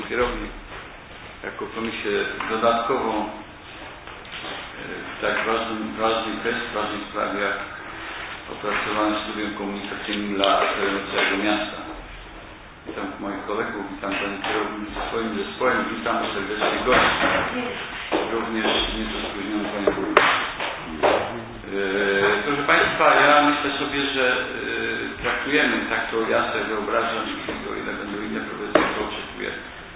kierownik, jako komisję dodatkową w tak ważnej kwestii, ważnej sprawie jak opracowane studium komunikacyjne dla całego miasta. Witam moich kolegów, witam Pani kierownik ze swoim zespołem, witam serdecznie gości, również nieco spóźnioną Panią Burmistrz. Proszę Państwa, ja myślę sobie, że traktujemy, tak to ja sobie wyobrażam, o ile będą inne propozycje, to oczekuję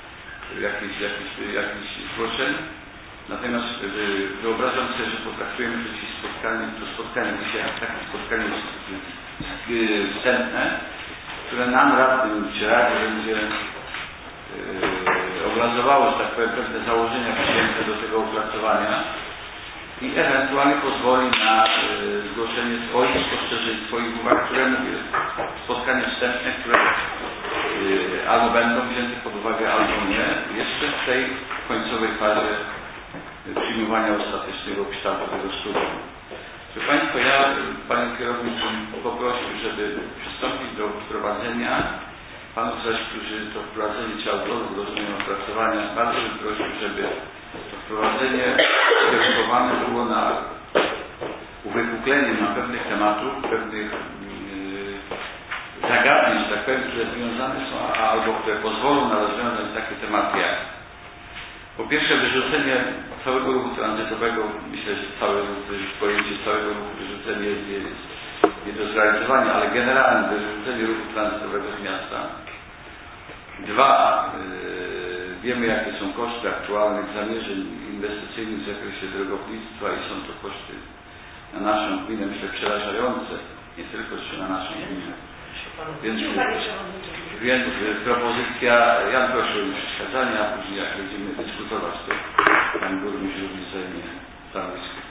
jakichś zgłoszeń. Natomiast wyobrażam sobie, że potraktujemy to dzisiaj spotkanie dzisiaj jak takie spotkanie wstępne, które nam radnym czy Radzie będzie obrazowało, że tak powiem, pewne założenia przyjęte do tego opracowania i ewentualnie pozwoli na zgłoszenie swoich spostrzeżeń, swoich uwag, które mówię, spotkanie wstępne, które albo będą wzięte pod uwagę, albo nie, jeszcze w tej końcowej fazie przyjmowania ostatecznego kształtu tego studium. Proszę Państwa, ja Panią kierownik poprosił, żeby przystąpić do wprowadzenia. Panów zaś, którzy to wprowadzenie czy autorów rozumiem opracowania, bardzo bym prosił, żeby to wprowadzenie ukierunkowane było na uwypuklenie na pewnych tematów, pewnych zagadnień, tak powiem, które związane są, albo które pozwolą na rozwiązać takie tematy jak po pierwsze wyrzucenie całego ruchu tranzytowego. Myślę, że pojęcie całego ruchu wyrzucenie jest nie do zrealizowania, ale generalnie wyrzucenie ruchu tranzytowego z miasta. Dwa, wiemy jakie są koszty aktualnych zamierzeń inwestycyjnych w zakresie drogownictwa i są to koszty na naszą gminę, myślę, przerażające, nie tylko jeszcze na naszą gminę. Więc propozycja, ja proszę o przeszkadzanie, a później jak będziemy dyskutować, to Pan Burmistrz również zajmie stanowisko.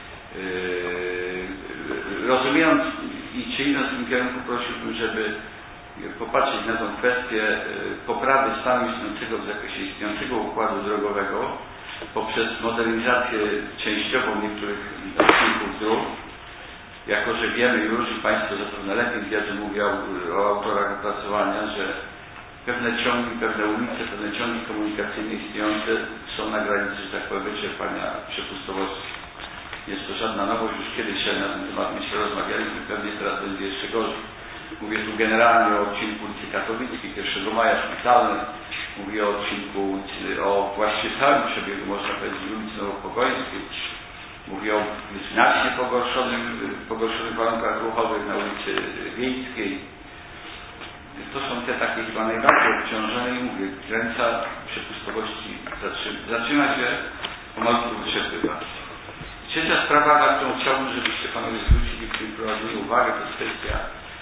Rozumiejąc i czy idąc w tym kierunku, prosiłbym, żeby popatrzeć na tę kwestię poprawy stanu istniejącego w zakresie istniejącego układu drogowego poprzez modernizację częściową niektórych odcinków dróg. Jako że wiemy już i Państwo zapewne lepiej wiedzą, mówię o autorach opracowania, że pewne ciągi, pewne ulice, pewne ciągi komunikacyjne istniejące są na granicy, że tak powiem, wyczerpania przepustowości. Jest to żadna nowość, już kiedyś na ten temat myślę rozmawialiśmy, pewnie teraz będzie jeszcze gorzej. Mówię tu generalnie o odcinku ulicy Katowickiej, 1 Maja Szpitalnej, mówię o odcinku o właściwie całym przebiegu, można powiedzieć, ulicy Nowopogońskiej. Mówię o znacznie pogorszonych warunkach ruchowych na ulicy Wiejskiej. To są te takie chyba najbardziej obciążone i mówię, granica przepustowości zaczyna się pomalutku wytrzepywać. Trzecia sprawa, na którą chciałbym, żebyście Panowie zwrócili w tym prowadzeniu uwagę, to jest kwestia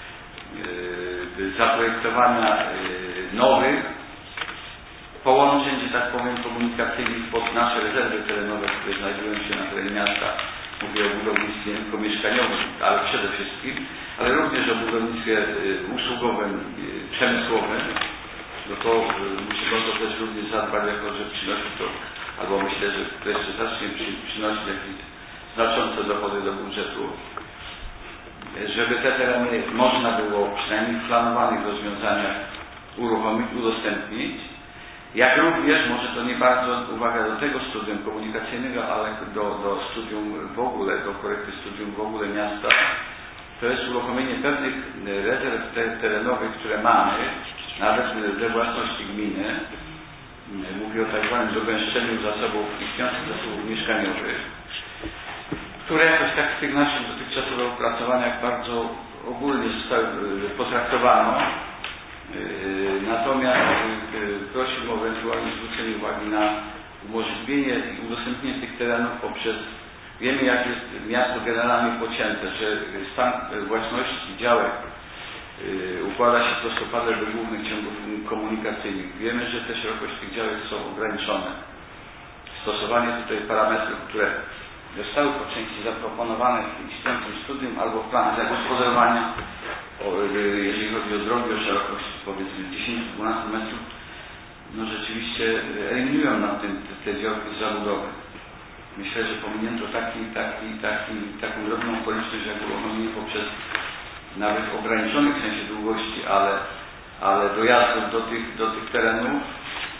zaprojektowania nowych połączeń, że tak powiem, komunikacyjnych pod nasze rezerwy terenowe, które znajdują się na terenie miasta. Mówię o budownictwie tylko mieszkaniowym, ale przede wszystkim, ale również o budownictwie usługowym, przemysłowym. No to musimy o to też również zadbać, jako że przynosi to, albo myślę, że wreszcie zacznie przynosić jakieś znaczące dochody do budżetu. Żeby te tereny można było przynajmniej w planowanych rozwiązaniach uruchomić, udostępnić. Jak również, może to nie bardzo uwaga do tego studium komunikacyjnego, ale do studium w ogóle, do korekty studium w ogóle miasta, to jest uruchomienie pewnych rezerw terenowych, które mamy, nawet we własności gminy. Mówię o tak zwanym dogęszczeniu istniejących zasobów mieszkaniowych, które jakoś tak w tych naszych dotychczasowych opracowaniach bardzo ogólnie potraktowano. Natomiast prosiłbym o ewentualne zwrócenie uwagi na umożliwienie i udostępnienie tych terenów poprzez, wiemy jak jest miasto generalnie pocięte, że stan własności działek układa się prostopadle do głównych ciągów komunikacyjnych. Wiemy, że te szerokości tych działek są ograniczone. Stosowanie tutaj parametrów, które zostały po części zaproponowane w istniejącym studium albo w planach zagospodarowania, jeżeli chodzi o drogi o szerokości powiedzmy 10-12 metrów, no rzeczywiście eliminują nam te działki z zabudowy. Myślę, że pominięto taką drobną okoliczność jak uruchomienie poprzez nawet ograniczonych w sensie długości, ale dojazdów do tych terenów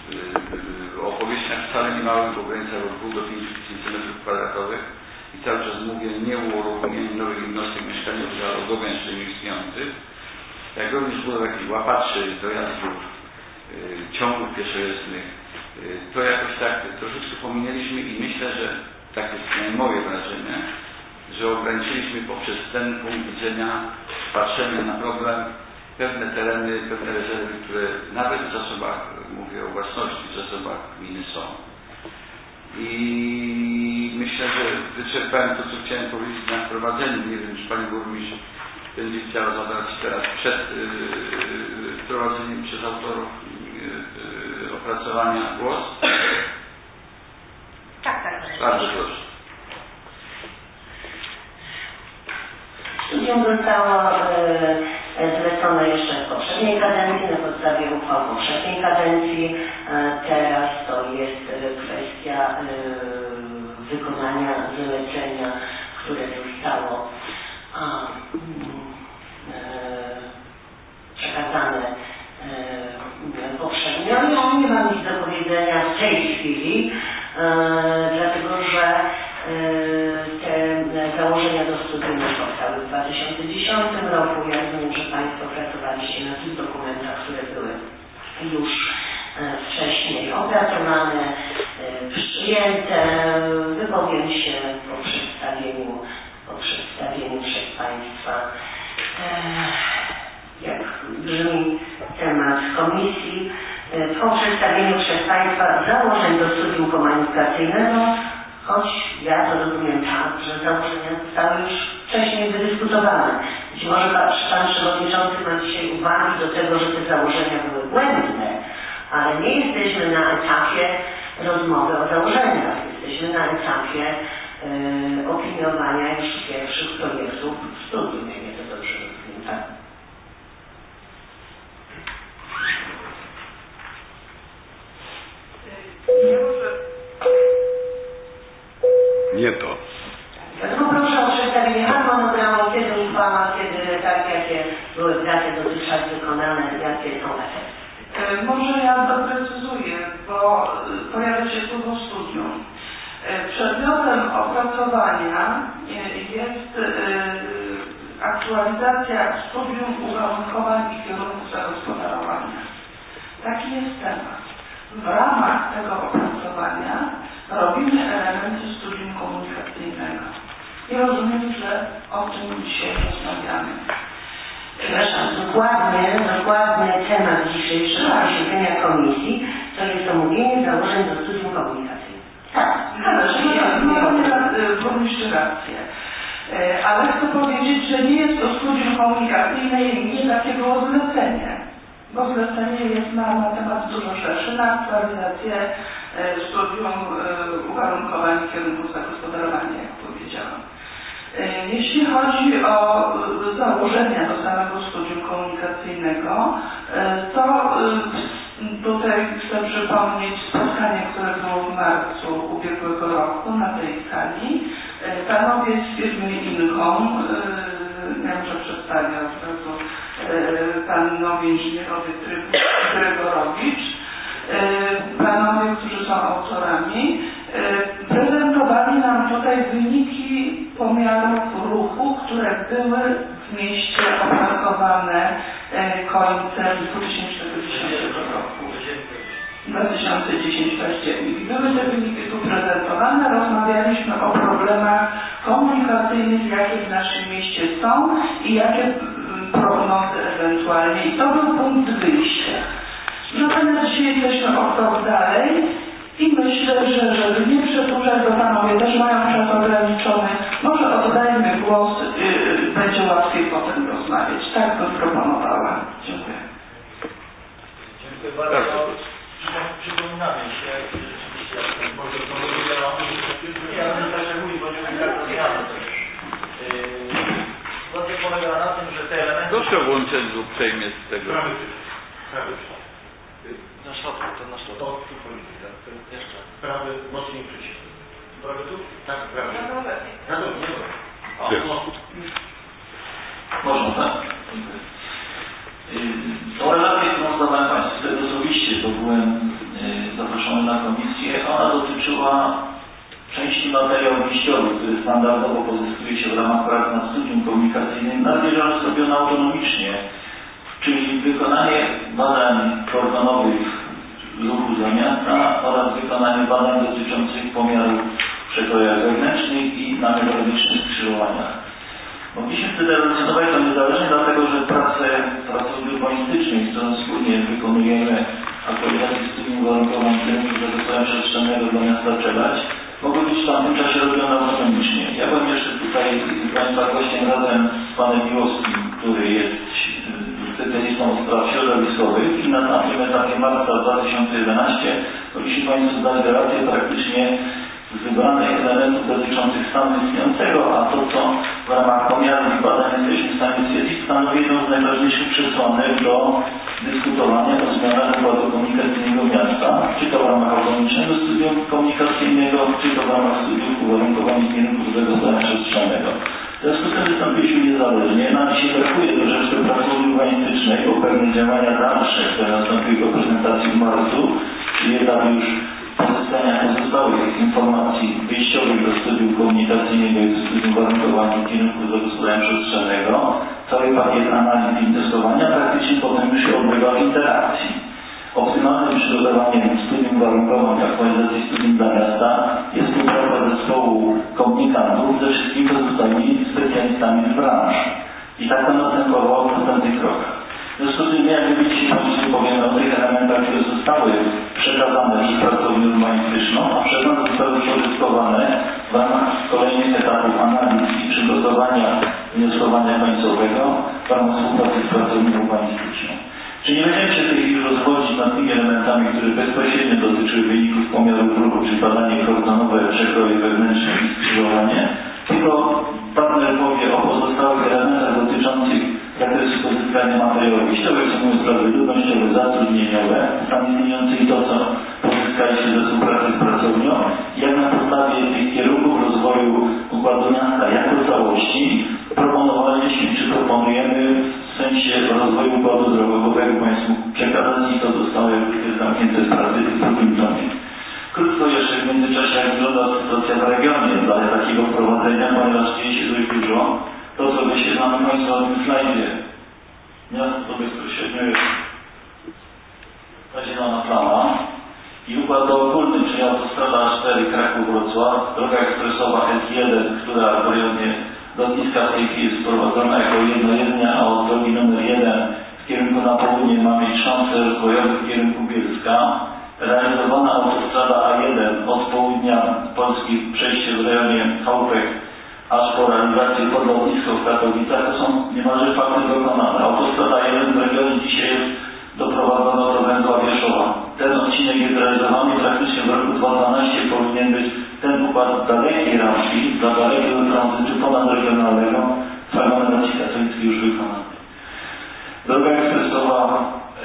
o powierzchniach wcale nie małych, w granicach od 2 do 5 tysięcy m2 i cały czas mówię nie o uruchomieniu nowych jednostek mieszkaniowych, ale o dogęszczeniu istniejących, jak również budowę jakichś łapaczy, dojazdów, ciągów pieszojezdnych. To jakoś tak troszeczkę pominęliśmy i myślę, że tak jest przynajmniej moje wrażenie, że ograniczyliśmy poprzez ten punkt widzenia patrzenia na problem pewne tereny, pewne rezerwy, które nawet w zasobach, mówię o własności, w zasobach gminy są. I myślę, że wyczerpałem to, co chciałem powiedzieć na wprowadzeniu. Nie wiem, czy Pani Burmistrz będzie chciała zabrać teraz przed wprowadzeniem przez autorów opracowania głos. Tak. Bardzo proszę. Studium zostało zlecone jeszcze w poprzedniej kadencji, na podstawie uchwał poprzedniej kadencji. Teraz to jest kwestia wykonania zlecenia, które zostało przekazane poprzednio. Ja nie mam nic do powiedzenia w tej chwili, dlatego że te założenia do studium powstały w 2010 roku. Ja rozumiem, że Państwo pracowaliście na tych dokumentach, które były już wcześniej opracowane, przyjęte. Wypowiem się po przedstawieniu przez Państwa, jak brzmi temat komisji. Po przedstawieniu przez Państwa założeń do studium komunikacyjnego, choć ja to rozumiem tak, że założenia zostały już wcześniej wydyskutowane. Być może Pan Przewodniczący ma dzisiaj uwagi do tego, że te założenia były błędne, ale nie jesteśmy na etapie rozmowy o założeniach. Jesteśmy na etapie opiniowania już pierwszych projektów studium, jak ja to dobrze rozumiem, tak? Nie to. Dlatego proszę o przedstawienie harmonogramu, kiedy uchwała, kiedy tak, jakie były prace dotychczas wykonane, jakie są efekty. Może ja doprecyzuję, bo pojawia się słowo studium. Przedmiotem opracowania jest aktualizacja studium uwarunkowań i kierunków zagospodarowania. Taki jest temat. W ramach tego opracowania robimy elementy studium komunikacyjnego. I rozumiem, że o tym dzisiaj rozmawiamy. Przepraszam, dokładny temat dzisiejszego posiedzenia komisji to jest omówienie założeń do studium komunikacyjnego. Tak, burmistrz rację. Ale chcę powiedzieć, że nie jest to studium komunikacyjne i nie takie było zlecenie. Bo zlecenie jest na temat dużo szerszy, na aktualizację studium uwarunkowań i kierunków zagospodarowania, jak powiedziałam. Jeśli chodzi o założenia do samego studium komunikacyjnego, to tutaj chcę przypomnieć spotkanie, które było w marcu ubiegłego roku na tej sali. Panowie z firmy Incom, ja muszę przedstawić od razu panowie inżynierowie Gregorowicz, panowie, którzy są autorami, prezentowali nam tutaj wyniki pomiarów ruchu, które były w mieście opracowane końcem 2010 roku. 2010 październik. Były te wyniki tu prezentowane, rozmawialiśmy o problemach komunikacyjnych, jakie w naszym mieście są i jakie prognozy ewentualnie. I to był punkt wyjścia. Natomiast dzisiaj jesteśmy o krok dalej i myślę, że żeby nie przedłużać, bo panowie też mają czas ograniczony, może oddajmy głos, będzie łatwiej potem rozmawiać. Tak bym proponowała. Dziękuję. Dziękuję bardzo. Przypominamy się, rzeczywiście, może to nie, ale tak jak mówi, bo nie tak rozwijamy też. Sytuacja polega na tym, że te elementy... Proszę włączyć uprzejmie z tego. Prawy. Na środku, to na środku. To tu polityka. Jeszcze. Prawy mocniej przycisk. Prawy tu? Tak, prawy. Na dole, nie dole. Można, tak? Tą relację, którą zdawałem Państwu z tego osobiście, to byłem materiał wyjściowy, który standardowo pozyskuje się w ramach prac nad studium komunikacyjnym, należało zrobione autonomicznie, czyli wykonanie badań kordonowych ruchu za miasta oraz wykonanie badań dotyczących pomiaru w przekojach wewnętrznych i na newralgicznych skrzyżowaniach. Mogliśmy wtedy relacjonować to niezależnie, dlatego że pracę urbanistycznej, z którą wspólnie wykonujemy aktualizację studium uwarunkowań kierunku zagospodarowania przestrzennego dla miasta Czeladź, mogły być w tamtym czasie robione autonomicznie. Ja byłem jeszcze tutaj Państwa gościem razem z panem Miłowskim, który jest specjalistą od spraw środowiskowych i na tamtym etapie marca 2011 mogliśmy Państwu dać relację praktycznie z wybranych elementów dotyczących stanu istniejącego, a to, co w ramach pomiarów i badań jesteśmy w stanie stwierdzić, stanowi jedną z najważniejszych przesłanek do dyskutowania o zmianach układu komunikacyjnego miasta, czy to w ramach autonomicznego studium komunikacyjnego, czy to w ramach studiów uwarunkowań kierunków zagospodarowania przestrzennego. W związku z tym wystąpiliśmy niezależnie. Nam dzisiaj brakuje troszeczkę pracy urbanistycznej, bo pewne działania dalsze, które nastąpiły po prezentacji w marcu, czyli etap już pozyskania pozostałych informacji wyjściowych do studium komunikacyjnego i do studium uwarunkowań kierunku zagospodarowania przestrzennego, cały pakiet analiz i wnioskowania praktycznie potem już się odbywa w interakcji. Optymalnym przygotowaniem studium uwarunkowań aktualizacji studium dla miasta jest współpraca zespołu komunikantów ze wszystkimi pozostałymi specjalistami z branż. I tak to następowało w następnych krokach. W związku z tym, jakby dzisiaj Państwu powiemy o tych elementach, które zostały przekazane przez pracownię urbanistyczną, a przez nas zostały pozyskowane w ramach kolejnych etapów analiz i przygotowania wnioskowania końcowego w ramach współpracy z pracownią urbanistyczną. Czy nie będziemy się w tej chwili rozwodzić nad tymi elementami, które bezpośrednio dotyczyły wyników pomiarów ruchu, czyli badanie kordonowe, przekroje wewnętrzne i skrzyżowanie, tylko partner powie o pozostałych elementach dotyczących zakresu pozyskania materiałów wyjściowych, co mówią sprawy ludnościowe, zatrudnieniowe, stan istniejący i to, co pozyskaliśmy ze współpracy z pracownią, jak na podstawie tych kierunków rozwoju układu miasta jako całości proponowaliśmy, czy proponujemy w sensie rozwoju układu drogowego Państwu przekazać i to zostało jakby zamknięte sprawy w drugim tomie. Krótko jeszcze w międzyczasie, jak wygląda sytuacja w regionie dla takiego wprowadzenia, ponieważ dzieje się dość dużo. To, co wyświetlamy Państwu na tym slajdzie, miasto to bezpośrednio jest ta zielona plama i układ dookólny, czyli autostrada A4 Kraków-Wrocław, droga ekspresowa S1, która w rejonie lotniska w tej chwili jest wprowadzona jako jednojezdnia, a od drogi numer 1 w kierunku na południe mamy trząsy rozwojowy w kierunku Bielska. Realizowana autostrada A1 od południa Polski, przejście w rejonie Chałupek, aż po realizację pod lotnisko w Katowicach, to są niemalże fakty dokonane. Autostrada A1 w regionie dzisiaj jest doprowadzona do węzła Wierszowa. Ten odcinek jest realizowany praktycznie w roku 2012 powinien być ten układ dalekiej ramki, dla dalekiego tranzytu ponadregionalnego w aglomeracji katolickiej już wykonany. Droga ekspresowa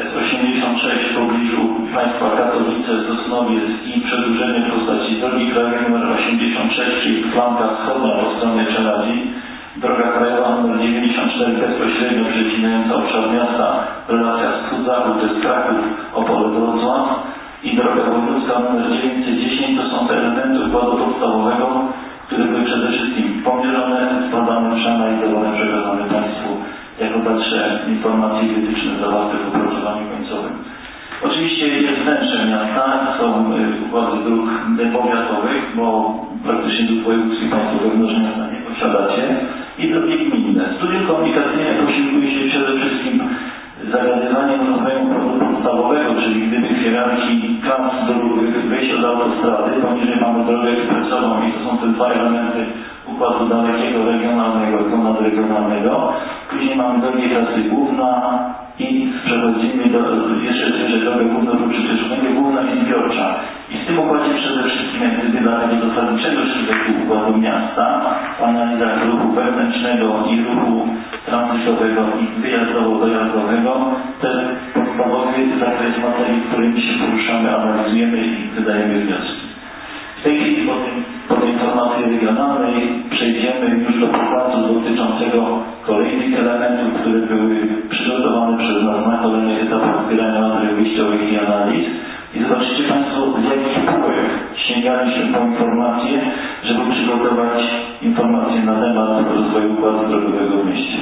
S86 w pobliżu państwa Katowice, Sosnowiec i przedłużenie w postaci drogi krajowej nr 86, czyli flanka wschodnia po stronie Czeladzi, droga krajowa nr 94 bezpośrednio przecinająca obszar miasta w relacjach wschód-zachód, to jest Kraków, Opole, Wrocław i droga wojewódzka nr 910 to są te elementy układu podstawowego, które były przede wszystkim pomierzone, zbadane, przeanalizowane, przekazane Państwu jako dalsze informacje i wytyczne zawarte w opracowaniu końcowym. Oczywiście jest wnętrze miasta, są układy dróg powiatowych, bo praktycznie dróg wojewódzkich Państwo wewnątrz miasta nie posiadacie, i drogi gminne. Studium komunikacyjne posiłkuje się przede wszystkim zagadywaniem rozwoju układu podstawowego, czyli gdyby w hierarchii klas dróg wejść od autostrady, poniżej mamy drogę ekspresową i to są te dwa elementy układu dalekiego, regionalnego i ponadregionalnego. Później mamy drogę klasy główna i przechodzimy do jeszcze wyżej drogę główną lub przyspieszonego, główna i zbiorcza. I w tym układzie przede wszystkim jak gdyby dla tego zasadniczego szczytu układu miasta w analizach ruchu wewnętrznego i ruchu tranzytowego i wyjazdowo-dojazdowego ten podstawowy zakres materii, w którym się poruszamy, analizujemy i wydajemy wnioski. W tej chwili po tej informacji regionalnej przejdziemy już do pokładu dotyczącego kolejnych elementów, które były przygotowane przez nas na kolejnych etapach zbierania materiałów wyjściowych i analiz. I zobaczycie Państwo, z jakich półek sięgaliśmy po informacje, żeby zaprezentować informacje na temat rozwoju układu drogowego w mieście.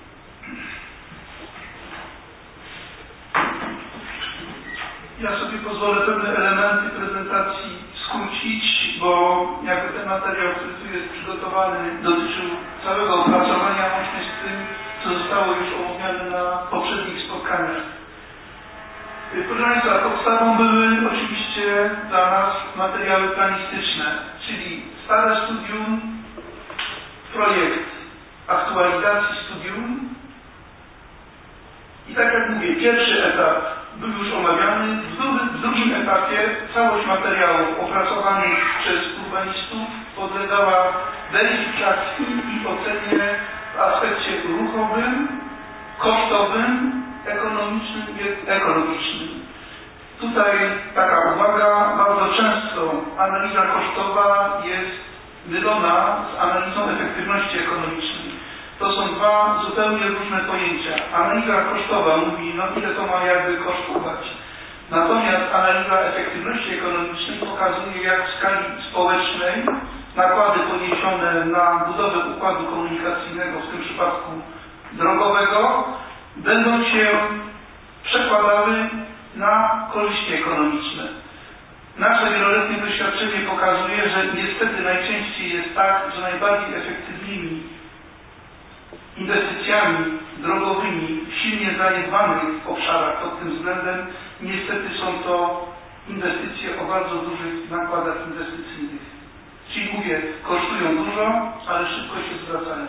Ja sobie pozwolę pewne elementy prezentacji skrócić, bo jakby ten materiał, który tu jest przygotowany, dotyczył całego opracowania łącznie z tym, co zostało już omówione na poprzednich spotkaniach. Proszę Państwa, podstawą były oczywiście dla nas materiały planistyczne, czyli stare studium, projekt aktualizacji studium i tak jak mówię, pierwszy etap był już omawiany, w drugim etapie całość materiałów opracowanych przez urbanistów podlegała weryfikacji i ocenie w aspekcie ruchowym, kosztowym, ekonomicznym i ekologicznym. Tutaj taka uwaga, bardzo często analiza kosztowa jest mylona z analizą efektywności ekonomicznej. To są dwa zupełnie różne pojęcia. Analiza kosztowa mówi, no ile to ma jakby kosztować. Natomiast analiza efektywności ekonomicznej pokazuje, jak w skali społecznej nakłady poniesione na budowę układu komunikacyjnego, w tym przypadku drogowego, będą się przekładały na korzyści ekonomiczne. Nasze wieloletnie doświadczenie pokazuje, że niestety najczęściej jest tak, że najbardziej efektywnymi inwestycjami drogowymi w silnie zaniedbanych obszarach pod tym względem niestety są to inwestycje o bardzo dużych nakładach inwestycyjnych. Czyli mówię, kosztują dużo, ale szybko się zwracają.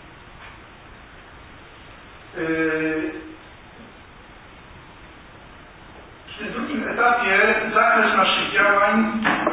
W tym drugim etapie zakres naszych działań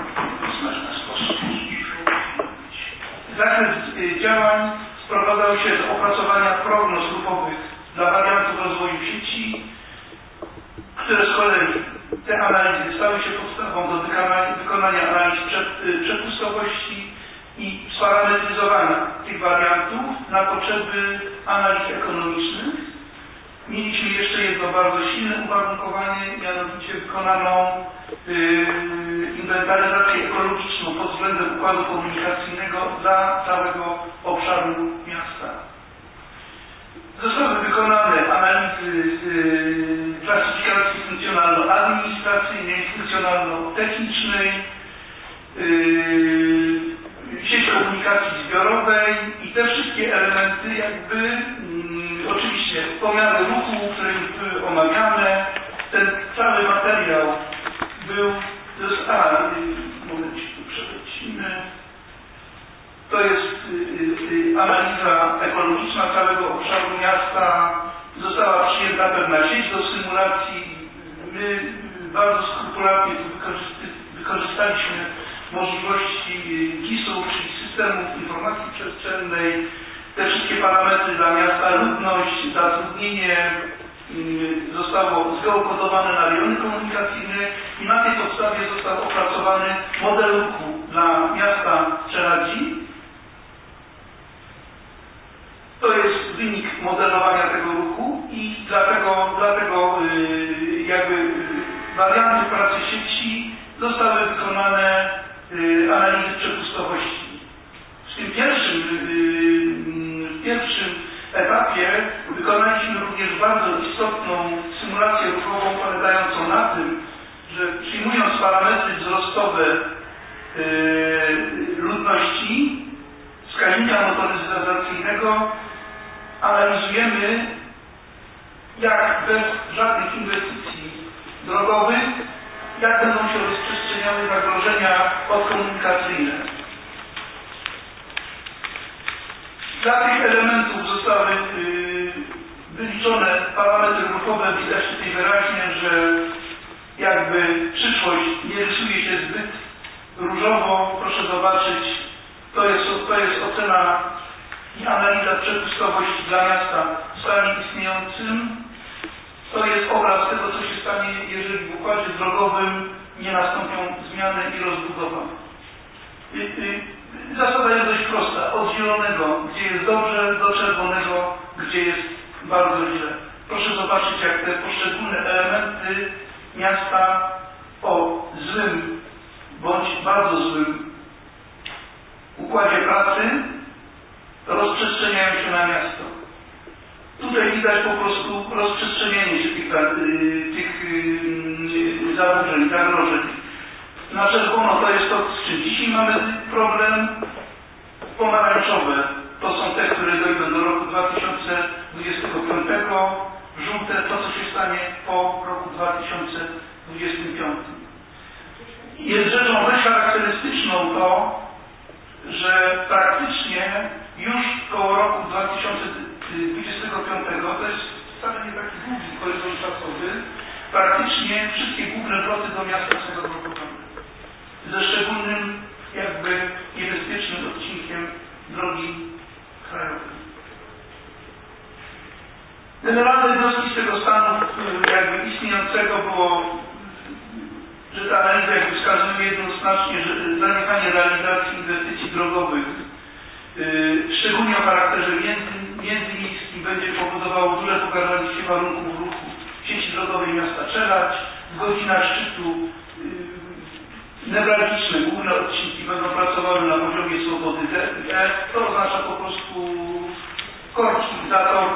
sprowadzał się do opracowania prognoz ruchowych dla wariantów rozwoju sieci, które z kolei te analizy stały się podstawą do wykonania analiz przepustowości i sparametryzowania tych wariantów na potrzeby analiz ekonomicznych. Mieliśmy jeszcze jedno bardzo silne uwarunkowanie, mianowicie wykonaną inwentaryzację ekologiczną pod względem układu komunikacyjnego dla całego obszaru miasta. Zostały wykonane analizy klasyfikacji funkcjonalno-administracyjnej, funkcjonalno-technicznej, sieci komunikacji zbiorowej i te wszystkie elementy jakby oczywiście pomiary ruchu, które już były omawiane, ten cały materiał był, przelecimy. To jest analiza ekologiczna całego obszaru miasta, została przyjęta pewna sieć do symulacji. My bardzo skrupulatnie wykorzystaliśmy możliwości GIS-ów, czyli systemów informacji przestrzennej, te wszystkie parametry dla miasta, ludność, zatrudnienie zostało zgeokodowane na rejony komunikacyjne i na tej podstawie został opracowany model ruchu dla miasta Czeladzi. To jest wynik modelowania tego ruchu i dlatego jakby warianty pracy sieci zostały wykonane analizy przepustowości. W tym pierwszym etapie wykonaliśmy również bardzo istotną symulację ruchową polegającą na tym, że przyjmując parametry wzrostowe ludności, wskaźnika motoryzacyjnego, analizujemy, jak bez żadnych inwestycji drogowych, jak będą się rozprzestrzeniały zagrożenia podkomunikacyjne. Dla tych elementów zostały wyliczone parametry ruchowe. Widać tutaj wyraźnie, że jakby przyszłość nie rysuje się zbyt różowo. Proszę zobaczyć, to jest ocena i analiza przepustowości dla miasta w stanie istniejącym. To jest obraz tego, co się stanie, jeżeli w układzie drogowym nie nastąpią zmiany i rozbudowa. Zasada jest dość prosta. Od zielonego, gdzie jest dobrze, do czerwonego, gdzie jest bardzo źle. Proszę zobaczyć, jak te poszczególne elementy miasta o złym bądź bardzo złym układzie układzie pracy rozprzestrzeniają się na miasto. Tutaj widać po prostu rozprzestrzenienie się tych zaburzeń, zagrożeń. Na czerwono to jest to, z czym dzisiaj mamy problem. Pomarańczowe to są te, które dojdą do roku 2025. Żółte to, co się stanie po roku 2025. Jest rzeczą dość charakterystyczną to, że praktycznie już koło roku 2025, to jest wcale nie taki długi horyzont czasowy, praktycznie wszystkie główne drogi do miasta są zablokowane. Ze szczególnym jakby niebezpiecznym odcinkiem drogi krajowej. Generalne wnioski z tego stanu jakby istniejącego było, że ta analiza jakby wskazuje jednoznacznie, że zaniechanie realizacji inwestycji drogowych, szczególnie o charakterze międzymiejskim, będzie powodowało duże pogarszanie się warunków ruchu sieci drogowej miasta Czeladź. W godzinach szczytu newralgiczne główne odcinki będą pracowały na poziomie swobody D. To oznacza po prostu korki, zator.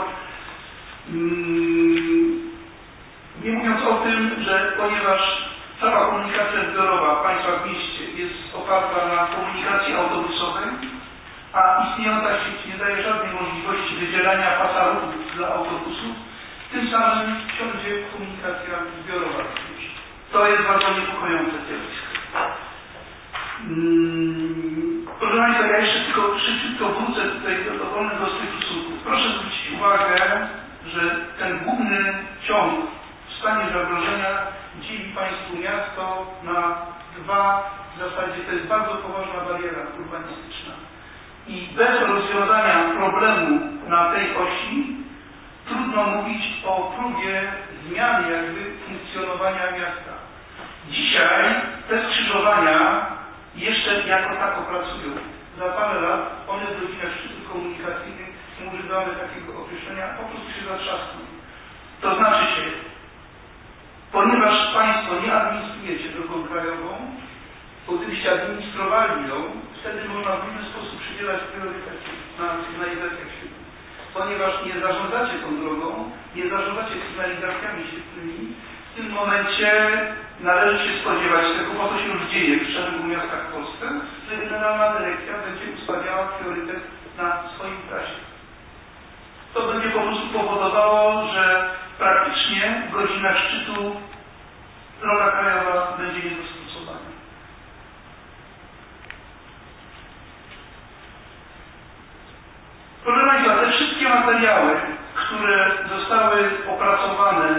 Nie mówiąc o tym, że ponieważ cała komunikacja zbiorowa państwa w mieście jest oparta na komunikacji autobusowej, a istniejąca sieć nie daje żadnej możliwości wydzielania pasa ruchu dla autobusów, tym samym wsiądzie komunikacja zbiorowa. To jest bardzo niepokojące zjawisko. Proszę Państwa, ja jeszcze tylko szybciutko wrócę tutaj do wolnych prostych stosunków. Proszę zwrócić uwagę, że ten główny ciąg w stanie zagrożenia dzieli Państwu miasto na dwa, w zasadzie to jest bardzo poważna bariera urbanistyczna. I bez rozwiązania problemu na tej osi trudno mówić o próbie zmiany jakby funkcjonowania miasta. Dzisiaj te skrzyżowania jeszcze jako tako pracują. Za parę lat one w godzinach szczytów komunikacyjnych, nie używamy takiego określenia, po prostu się zatrzasną. To znaczy się, ponieważ Państwo nie administrujecie drogą krajową, bo gdybyście administrowali ją, wtedy można w różny sposób przydzielać priorytety na sygnalizacjach świetlnych. Ponieważ nie zarządzacie tą drogą, nie zarządzacie sygnalizacjami świetlnymi, w tym momencie należy się spodziewać tego, bo to się już dzieje w szeregu miastach w Polsce, że Generalna Dyrekcja będzie ustawiała priorytet na swoim trasie. To będzie po prostu powodowało, że praktycznie w godzinach szczytu droga krajowa będzie niedostosowana. Proszę Państwa, te wszystkie materiały, które zostały opracowane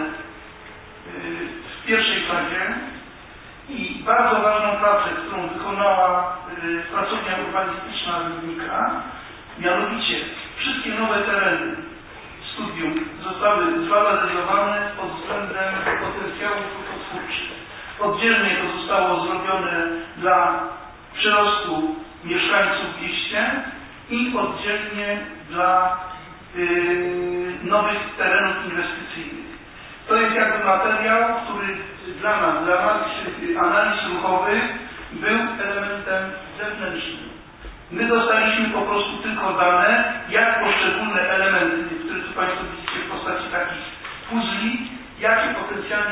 w pierwszej fazie i bardzo ważną pracę, którą wykonała pracownia urbanistyczna Rybnika, mianowicie wszystkie nowe tereny studium zostały zwaloryzowane pod względem potencjałów ruchotwórczych. Oddzielnie to zostało zrobione dla przyrostu mieszkańców w mieście i oddzielnie dla nowych terenów inwestycyjnych. To jest jakby materiał, który dla nas, analiz ruchowych był elementem zewnętrznym. My dostaliśmy po prostu tylko dane, jak poszczególne elementy, które tu Państwo widzicie w postaci takich puzli, jakie potencjalnie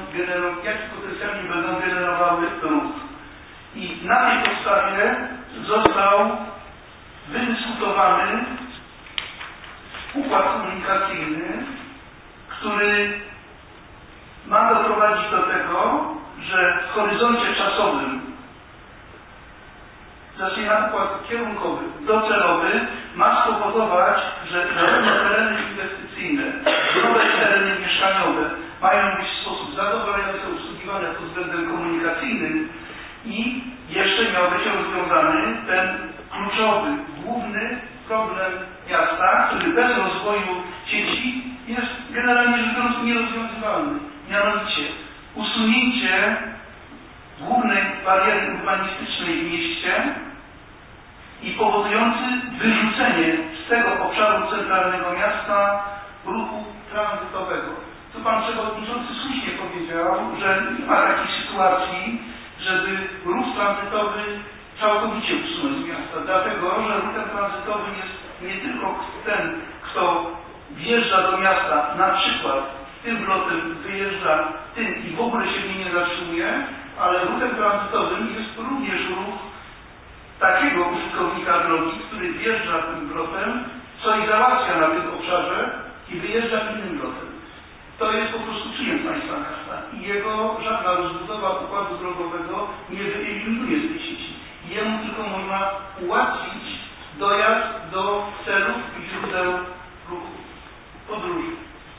będą generowały ruch. I na tej podstawie został wydyskutowany układ komunikacyjny, który ma doprowadzić do tego, że w horyzoncie czasowym, zaczyna układ kierunkowy, docelowy, ma spowodować, że zarówno tereny inwestycyjne, nowe tereny mieszkaniowe mają być w sposób zadowalający obsługiwane pod względem komunikacyjnym i jeszcze miał być rozwiązany ten kluczowy, główny problem miasta, który bez rozwoju sieci jest generalnie rzecz biorąc nierozwiązywalny. Mianowicie usunięcie głównej bariery urbanistycznej w mieście i powodujący wyrzucenie z tego obszaru centralnego miasta ruchu tranzytowego. Tu Pan Przewodniczący słusznie powiedział, że nie ma takiej sytuacji, żeby ruch tranzytowy całkowicie usunąć z miasta, dlatego że ruchem tranzytowym jest nie tylko ten, kto wjeżdża do miasta, na przykład tym lotem wyjeżdża tym i w ogóle się w nim nie zatrzymuje, ale ruchem tranzytowym jest również ruch takiego użytkownika drogi, który wjeżdża tym lotem, coś załatwia na tym obszarze i wyjeżdża innym lotem. To jest po prostu czyjem państwa miasta i jego żadna rozbudowa układu drogowego nie wyeliminuje z tej sieci. Jemu tylko można ułatwić dojazd do celów i źródeł ruchu, podróży.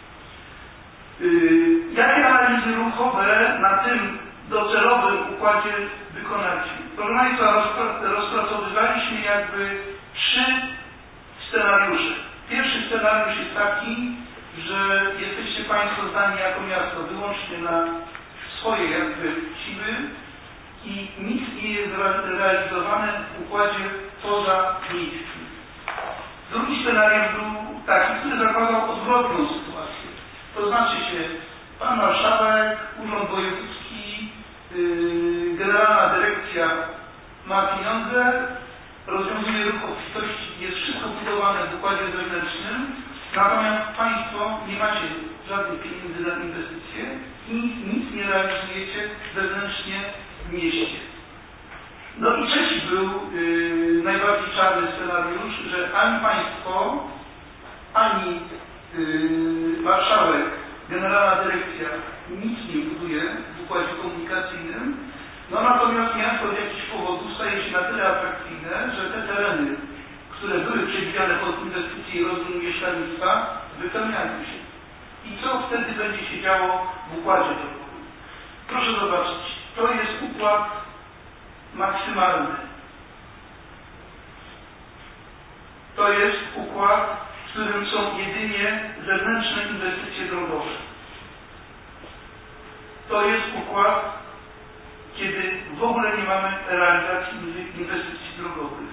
Jakie analizy ruchowe na tym docelowym układzie wykonaliśmy? Proszę Państwa, rozpracowywaliśmy jakby 3 scenariusze. Pierwszy scenariusz jest taki, że jesteście Państwo zdani jako miasto wyłącznie na swoje jakby siły i nic nie jest realizowane w układzie pozamiejskim. Drugi scenariusz był taki, który zakładał odwrotną sytuację. To znaczy się Pan Marszałek, Urząd Wojewódzki, Generalna Dyrekcja ma pieniądze, rozwiązuje ruch obfitości, jest wszystko budowane w układzie zewnętrznym, natomiast Państwo nie macie żadnych pieniędzy na inwestycje i nic nie realizujecie wewnętrznie w mieście. No i trzeci był najbardziej czarny scenariusz, że ani Państwo, ani Marszałek, Generalna Dyrekcja nic nie buduje w układzie komunikacyjnym, no natomiast miasto z jakichś powodów staje się na tyle atrakcyjne, że te tereny, które były przewidziane pod inwestycje i rozwój mieszkalnictwa, wypełniają się. I co wtedy będzie się działo w układzie drogowym? Proszę zobaczyć, to jest układ maksymalny. To jest układ, w którym są jedynie zewnętrzne inwestycje drogowe. To jest układ, kiedy w ogóle nie mamy realizacji inwestycji drogowych.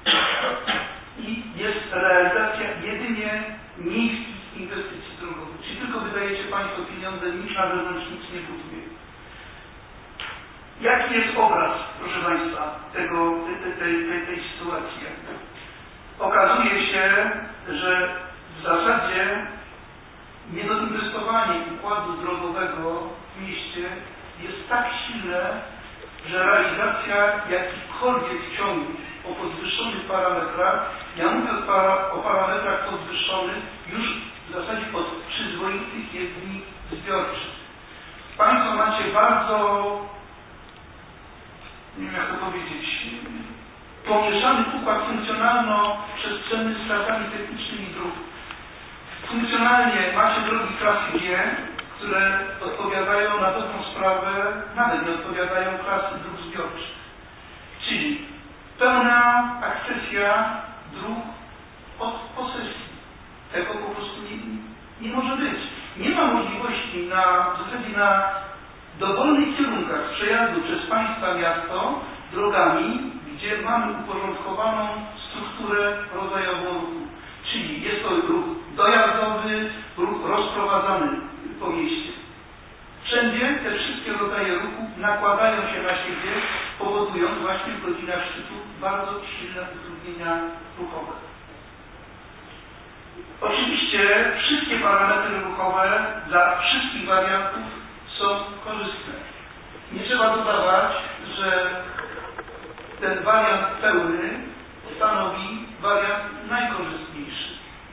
I jest realizacja jedynie miejskich inwestycji drogowych. Czyli tylko wydajecie Państwo pieniądze, nikt na zewnątrz nic nie buduje. Jaki jest obraz, proszę Państwa, tej sytuacji? Okazuje się, że w zasadzie niedoinwestowanie układu drogowego w mieście jest tak silne, że realizacja jakichkolwiek ciągów o podwyższonych parametrach, ja mówię o parametrach podwyższonych już w zasadzie od przyzwoitych jezdni zbiorczych. Państwo macie bardzo, nie wiem jak to powiedzieć, pomieszany układ funkcjonalno-przestrzenny z trasami technicznymi dróg. Funkcjonalnie macie drogi klasy G, które odpowiadają na dobrą sprawę, nawet nie odpowiadają klasy dróg zbiorczych. Czyli pełna akcesja dróg od posesji. Tego po prostu nie może być. Nie ma możliwości w zasadzie na dowolnych kierunkach przejazdu przez Państwa miasto drogami, gdzie mamy uporządkowaną strukturę rodzajową ruchu. Czyli jest to ruch dojazdowy, ruch rozprowadzany po mieście. Wszędzie te wszystkie rodzaje ruchu nakładają się na siebie, powodując właśnie w godzinach szczytu bardzo silne utrudnienia ruchowe. Oczywiście wszystkie parametry ruchowe dla wszystkich wariantów są korzystne. Nie trzeba dodawać, że ten wariant pełny stanowi wariant najkorzystniejszy.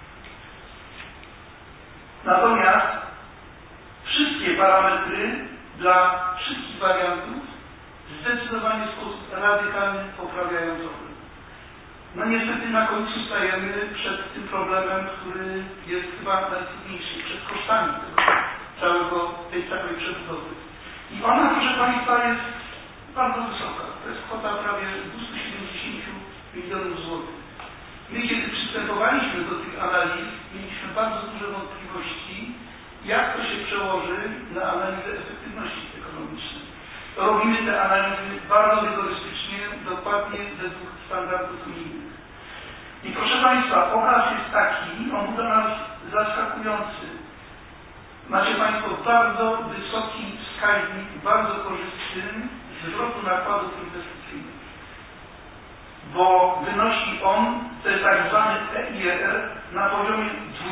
Natomiast wszystkie parametry dla wszystkich wariantów zdecydowanie w sposób radykalny poprawiają problem. No niestety na końcu stajemy przed tym problemem, który jest chyba najtrudniejszy, przed kosztami tej całej przebudowy. I ona, proszę Państwa, jest bardzo wysoka. To jest kwota prawie 270 milionów złotych. My, kiedy przystępowaliśmy do tych analiz, mieliśmy bardzo duże wątpliwości, jak to się przełoży na analizę efektywności ekonomicznej. Robimy te analizy bardzo rygorystycznie, dokładnie według standardów unijnych. I proszę Państwa, obraz jest taki, on był dla nas zaskakujący. Macie Państwo bardzo wysoki wskaźnik, bardzo korzystny zwrotu nakładów inwestycyjnych. bo wynosi on, to jest tak zwany EIR, na poziomie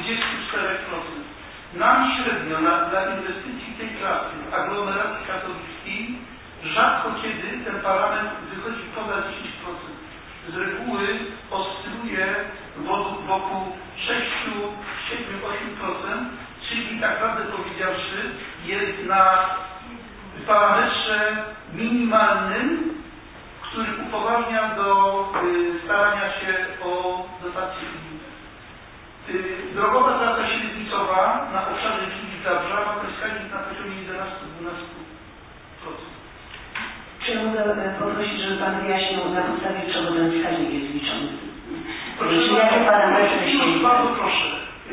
24%. Nam średnio dla inwestycji tej klasy w aglomeracji katowickiej rzadko kiedy ten parametr wychodzi poza 10%. Z reguły oscyluje wokół 6, 7, 8%, czyli tak naprawdę powiedziawszy jest na parametrze minimalnym, który upoważnia do starania się o dotacje unijne. Drogowa trasa średnicowa na obszarze Gliwic-Zabrza ma ten wskaźnik na poziomie 11-12%. Czy ja mogę poprosić, żeby Pan wyjaśnił, na podstawie czego ten wskaźnik jest liczony? Czy jakie parametry się... Bardzo proszę.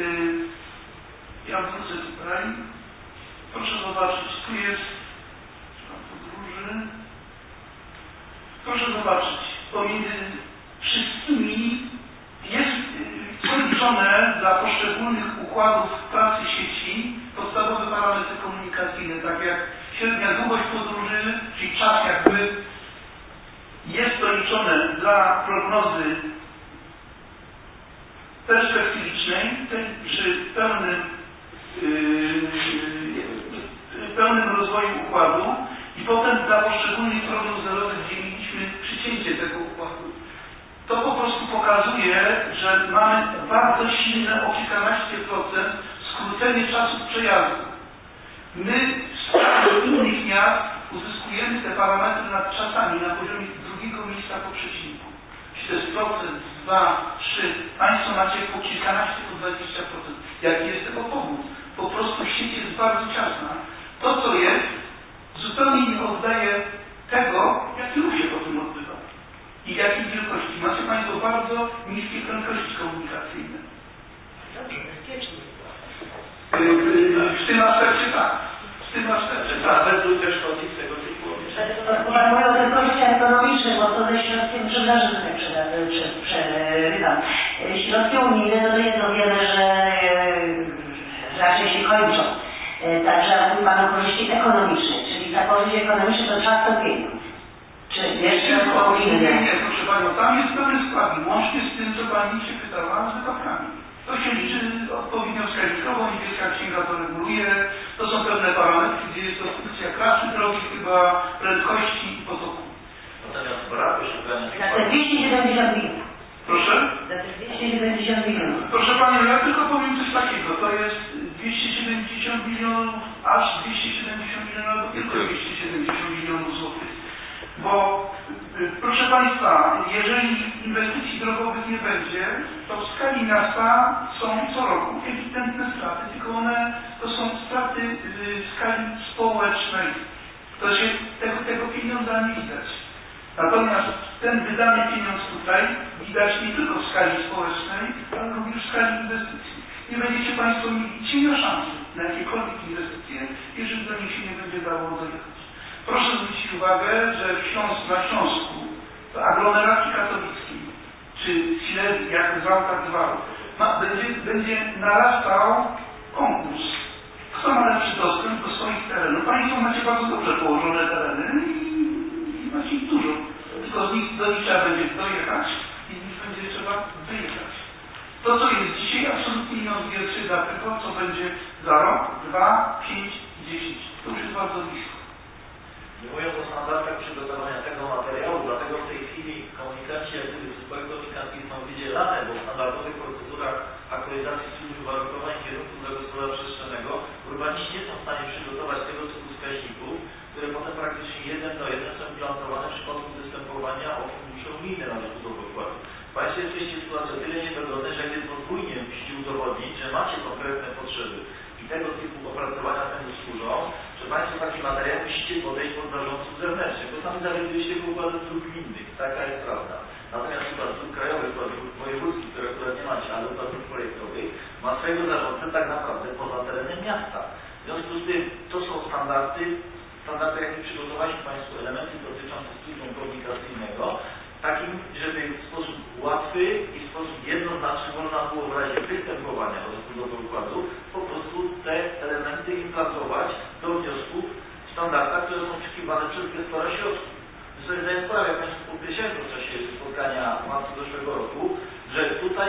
Ja wrócę tutaj. Proszę zobaczyć, tu jest podróży. Proszę zobaczyć, pomiędzy wszystkimi są liczone dla poszczególnych układów pracy sieci podstawowe parametry komunikacyjne, tak jak średnia długość podróży, czyli czas jakby. Jest to liczone dla prognozy perspektywicznej, przy pełnym rozwoju układu i potem dla poszczególnych prognoz zerowych, gdzie mieliśmy przycięcie tego układu. To po prostu pokazuje, że mamy bardzo silne o kilkanaście procent skrócenie czasów przejazdu. My w skali innych miast uzyskujemy te parametry nad czasami na poziomie drugiego miejsca po przecinku. Czy to jest procent, 2, 3, Państwo macie po kilkanaście, po 20%. Jaki jest tego powód? Po prostu sieć jest bardzo ciasna. To, co jest, zupełnie nie oddaje tego, jaki ruch się potem odbywa i jakiej wielkości. Macie Państwo bardzo niskie prędkości komunikacyjne. Dobrze, bezpiecznie. W tym aspekcie tak. W tym aspekcie tak. Bez ludzkiej szkodzi z tego typu. Chyba mówię o tych korzyściach ekonomicznych, bo to ze środkiem, przepraszam, że tak przerywam. Środki unijne, no to jedno wiemy, że raczej się kończą. Także mówi Pan o korzyści ekonomicznej, czyli za korzyść ekonomiczną to czas to pieniądz. Czy jeszcze są inne? Nie, proszę Panią, tam jest pełny składnik, łącznie z tym, co Pani się pytała z wypadkami. To się liczy odpowiednio wskaźnikowo, niebieska księga to reguluje, to są pewne parametry, gdzie jest to funkcja klasy drogi, chyba prędkości i potoku. Natomiast brak osiągania... Za te 270 milionów. Proszę? Za te 270 milionów. Proszę Panią, ja tylko powiem coś takiego, to jest 270 milionów, aż 270 milionów, albo tylko 270 milionów złotych. Bo proszę Państwa, jeżeli inwestycji drogowych nie będzie, to w skali miasta są co roku ewidentne straty, tylko one to są straty w skali społecznej. To się tego pieniądza nie widać. Natomiast ten wydany pieniądz tutaj widać nie tylko w skali społecznej, ale również w skali inwestycji. Nie będziecie Państwo mieli cienia szansy na jakiekolwiek inwestycje, jeżeli do nich się nie będzie dało dojechać. Proszę zwrócić uwagę, że na Śląsku, w aglomeracji katowickiej, czy Silerii, jak zwał, tak zwał, będzie narastał konkurs. Kto ma lepszy dostęp do swoich terenów? Państwo macie bardzo dobrze położone tereny i macie ich dużo. Tylko z nich do nich trzeba będzie dojechać i z nich będzie trzeba wyjechać. To, co jest dzisiaj, absolutnie nie odzwierciedla tego, co będzie za rok, 2, 5, 10. To już jest bardzo blisko. Nie mówiąc o standardach przygotowania tego materiału, dlatego w tej chwili komunikacji jak gdyby zespoły komunikacji są wydzielane, bo w standardowych procedurach aktualizacji studii uwarunkowań kierunków dla gospodarstwa przestrzennego urbaniści nie są w stanie przygotować tego typu wskaźników, które potem praktycznie 1:1 są implantowane w przypadku występowania o fundusze unijne na rozbudowę układu. Państwo jesteście w sytuacji o tyle niewygodnej, że gdy podwójnie musicie udowodnić, że macie konkretne potrzeby i tego typu opracowania temu służą, że Państwo taki materiał musicie podejść pod zarządców zewnętrznych, bo sami zawiedliście go układem dróg gminnych, taka jest prawda. Natomiast układ dróg krajowych, układ dróg wojewódzkich, które akurat nie macie, ale układ dróg projektowych, ma swojego zarządcę tak naprawdę poza terenem miasta. W związku z tym to są standardy, jakie przygotowaliśmy Państwu elementy dotyczące studium komunikacyjnego, takim, żeby w sposób łatwy i w sposób jednoznaczny można było w razie występowania do rozbudowy układu po prostu te elementy implantować do wniosków w standardach, które są oczekiwane przez gestora środków. Sobie zdaję sprawę, jak Państwo podkreślali w czasie spotkania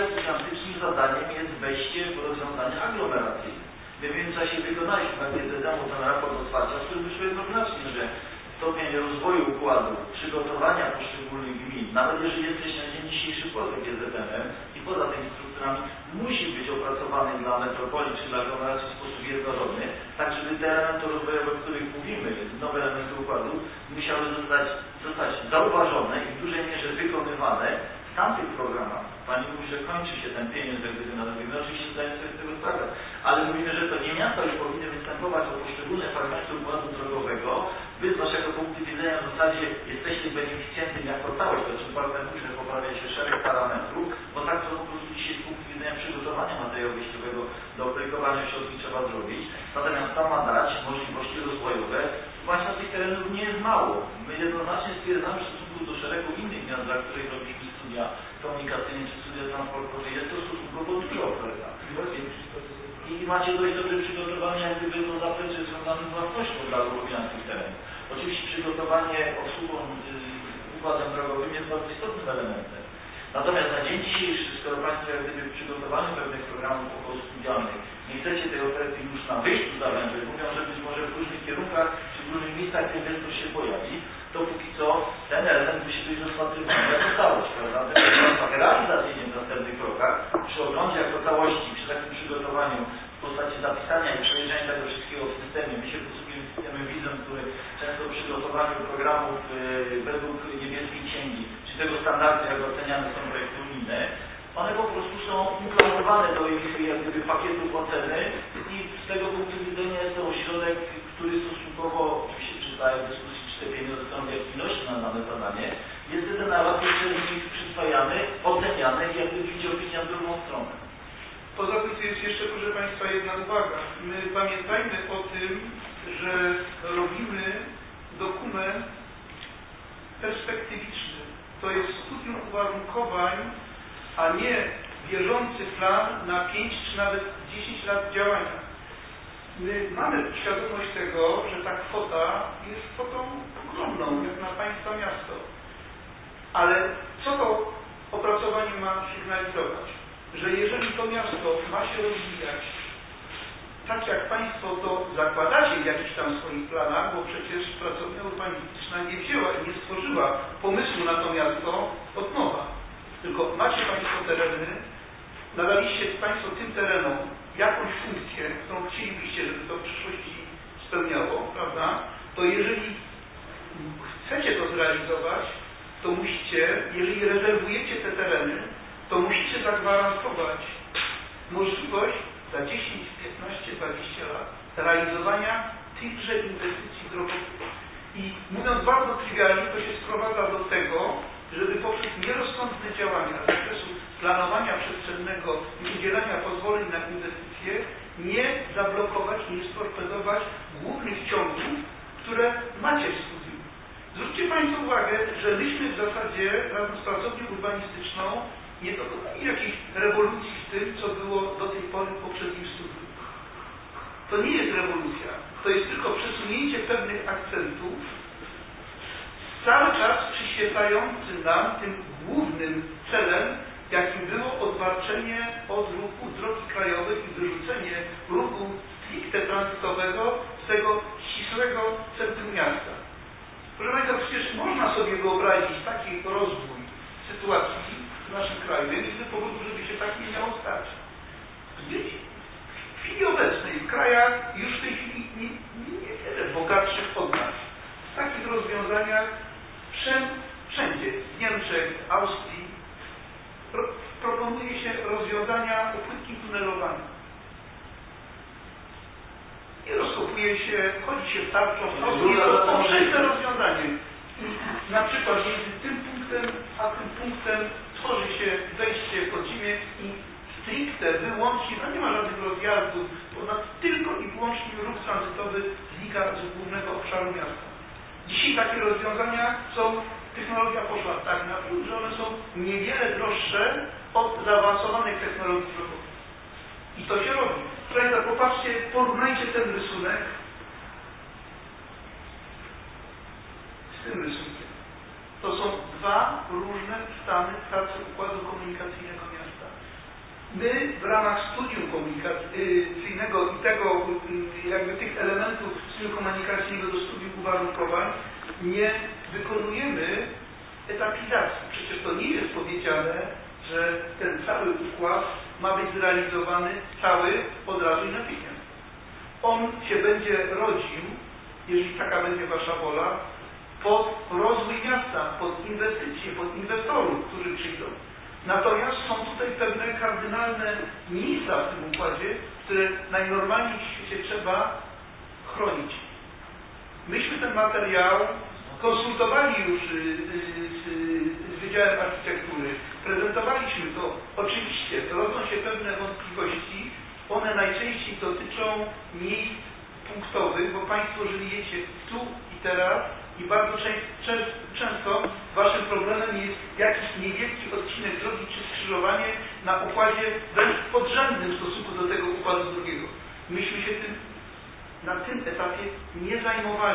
gigantycznym zadaniem jest wejście w rozwiązania aglomeracyjne. My w międzyczasie wykonaliśmy pakietę temu ten raport otwarcia, w którym wyszło jednoznacznie, że stopień rozwoju układu, przygotowania poszczególnych gmin, nawet jeżeli jesteś na dzień dzisiejszy poza GZM-em i poza tymi strukturami, musi być opracowany dla metropolii czy dla aglomeracji w sposób jednorodny, tak żeby te elementy rozwojowe, o których mówimy, nowe elementy układu, musiały zostać zauważone i w dużej mierze wykonywane w tamtych programach. Pani mówi, że kończy się ten pieniądz, jak gdyby na rozwój. Oczywiście zdaję sobie z tego sprawę, ale mówimy, że to nie miasta już powinny występować o poszczególne fragmenty układu drogowego, wy z waszego punktu widzenia w zasadzie jesteście beneficjentem jako całość, to czym bardzo muszę poprawia się szereg parametrów, bo tak to po prostu dzisiaj z punktu widzenia przygotowania materiału wyjściowego do aplikowania środki trzeba zrobić, natomiast to ma dać możliwości rozwojowe. Właśnie tych terenów nie jest mało. My jednoznacznie stwierdzamy, że w stosunku do szeregu innych miast, dla których robiliśmy studia komunikacyjne czy studia transportowe, jest to stosunkowo duża oferta. I macie dość dobrze przygotowanie jak gdyby do zapleczy związanych z własnością dla uruchomienia tych terenów. Oczywiście przygotowanie obsługą układem drogowym jest bardzo istotnym elementem. Natomiast na dzień dzisiejszy, skoro Państwo jak gdyby w przygotowaniu pewnych programów studialnych nie chcecie tej oferty już na wyjściu zawężyć, mówią, że być może w różnych kierunkach czy w różnych miejscach ten inwestor się pojawi, to póki co ten element musi być rozpatrywany jako całość, prawda? Ten realizacyjnie w następnych krokach, przy oglądzie jako całości, przy takim przygotowaniu w postaci zapisania i przejeżdżania tego wszystkiego w systemie, my się posługujemy systemem Vizem, który często w przygotowaniu programów według niebieskiej księgi, czy tego standardu, jak oceniane są projekty unijne, one po prostu są implementowane do ich jak gdyby pakietów oceny i z tego punktu widzenia jest to ośrodek, który stosunkowo, oczywiście przystaje w dyskusji, czy te pieniądze są w jakiej ilości na dane zadanie, jest ten najłatwiej przez nich przyswajany, oceniany i jak gdyby idzie opinia w drugą stronę. Poza tym tu jest jeszcze, proszę Państwa, jedna uwaga. My pamiętajmy o tym, że robimy dokument perspektywiczny. To jest studium uwarunkowań, a nie bieżący plan na 5 czy nawet 10 lat działania. My mamy świadomość tego, że ta kwota jest kwotą ogromną, jak na Państwa miasto. Ale co to opracowanie ma sygnalizować? Że jeżeli to miasto ma się rozwijać tak jak Państwo to zakładacie w jakichś tam swoich planach, bo przecież pracownia urbanistyczna nie wzięła i nie stworzyła pomysłu na to miasto od nowa. Tylko macie Państwo tereny, nadaliście Państwo tym terenom jakąś funkcję, którą chcielibyście, żeby to w przyszłości spełniało, prawda? To jeżeli chcecie to zrealizować, to musicie, jeżeli rezerwujecie te tereny, to musicie zagwarantować możliwość za 10, 15, 20 lat realizowania tychże inwestycji drogowych. I mówiąc bardzo trywialnie, to się sprowadza do tego, żeby poprzez nierozsądne działania z zakresu planowania przestrzennego i udzielania pozwoleń na inwestycje nie zablokować, nie storpedować głównych ciągów, które macie w studium. Zwróćcie Państwo uwagę, że myśmy w zasadzie razem z pracownią urbanistyczną nie dokonali jakiejś rewolucji w tym, co było do tej pory w poprzednim studium. To nie jest rewolucja, to jest tylko przesunięcie pewnych akcentów, cały czas przyświecającym nam tym głównym celem, jakim było odwarczenie od ruchu drogi krajowej i wyrzucenie ruchu stricte tranzytowego z tego ścisłego centrum miasta. Proszę Państwa, przecież można sobie wyobrazić taki rozwój sytuacji w naszym kraju. Ja nie widzę powodu, żeby się tak nie miało stać. W chwili obecnej w krajach już w tej chwili niewiele bogatszych od nas. W takich rozwiązaniach wszędzie, w Niemczech, Austrii, proponuje się rozwiązania o płytkim tunelowaniu. Nie rozkopuje się, chodzi się tarczą, jest to powszechne rozwiązanie. I na przykład między tym punktem a tym punktem tworzy się wejście pod ziemię i stricte, wyłącznie, no nie ma żadnych rozjazdów, bo tylko i wyłącznie ruch tranzytowy znika z głównego obszaru miasta. Dzisiaj takie rozwiązania są, technologia poszła tak naprzód, że one są niewiele droższe od zaawansowanych technologii drogowych. I to się robi. Proszę, popatrzcie, porównajcie ten rysunek z tym rysunkiem. To są dwa różne stany pracy układu komunikacyjnego miasta. My w ramach studium komunikacyjnego i tego, jakby tych elementów studium komunikacyjnego do studium uwarunkowań nie wykonujemy etapizacji. Przecież to nie jest powiedziane, że ten cały układ ma być zrealizowany cały od razu i natychmiast. On się będzie rodził, jeżeli taka będzie wasza wola, pod rozwój miasta, pod inwestycje, pod inwestorów, którzy przyjdą. Natomiast są tutaj pewne kardynalne miejsca w tym układzie, które najnormalniej w świecie trzeba chronić. Myśmy ten materiał konsultowali już z Wydziałem Architektury, prezentowaliśmy to. Oczywiście rodzą się pewne wątpliwości, one najczęściej dotyczą miejsc punktowych, bo Państwo żyjecie tu i teraz i bardzo często Waszym problemem jest jakiś niewielki odcinek drogi czy skrzyżowanie na układzie wręcz podrzędnym w stosunku do tego układu drugiego. Myśmy się tym na tym etapie nie zajmowali.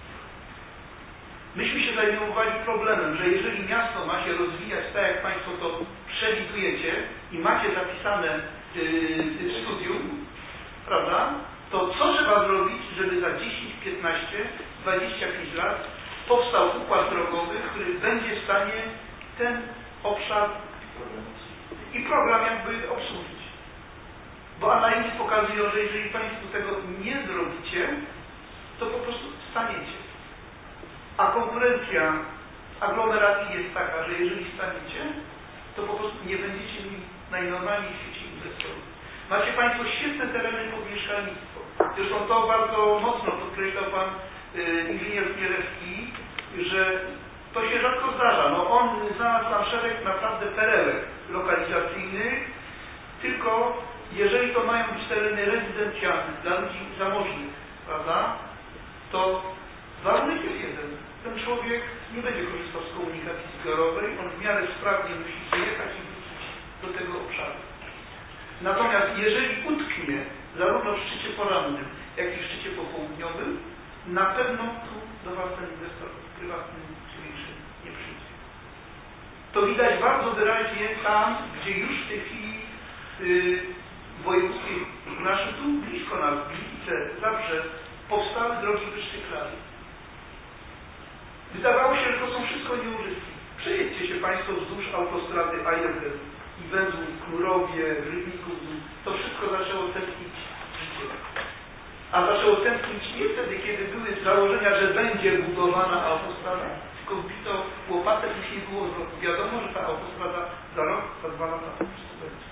Myśmy się zajmowali problemem, że jeżeli miasto ma się rozwijać tak, jak Państwo to przewidujecie i macie zapisane w studium, prawda, to co trzeba zrobić, żeby za 10, 15, 25 lat powstał układ drogowy, który będzie w stanie ten obszar i program jakby obsłużyć. Bo analizy pokazują, że jeżeli Państwo tego nie zrobicie, to po prostu staniecie. A konkurencja aglomeracji jest taka, że jeżeli staniecie, to po prostu nie będziecie mieli najnormalniej w świecie inwestorów. Macie Państwo świetne tereny pod mieszkalnictwo. Zresztą to bardzo mocno podkreślał Pan inżynier Chmielewski, że to się rzadko zdarza. No on znalazł tam szereg naprawdę perełek lokalizacyjnych, tylko jeżeli to mają być tereny rezydencjalne dla ludzi zamożnych, prawda, to warunek jest jeden. Ten człowiek nie będzie korzystał z komunikacji zbiorowej, on w miarę sprawnie musi wyjechać i wrócić do tego obszaru. Natomiast jeżeli utknie zarówno w szczycie porannym, jak i w szczycie popołudniowym, na pewno tu do Was ten inwestor prywatny czy większy nie przyjdzie. To widać bardzo wyraźnie tam, gdzie już w tej chwili w województwie naszym, tu blisko nas, w Gliwice, zawsze powstały drogi wyższej klasy. Wydawało się, że to są wszystko nieużytki. Przejedźcie się Państwo wzdłuż autostrady A1 i węzłów w Knurowie, Rybników, to wszystko zaczęło tętnić życie. A zaczęło tętnić nie wtedy, kiedy były założenia, że będzie budowana autostrada, tylko wbito łopatę i nie było zwrotu. Wiadomo, że ta autostrada za rok, za 2 lata będzie.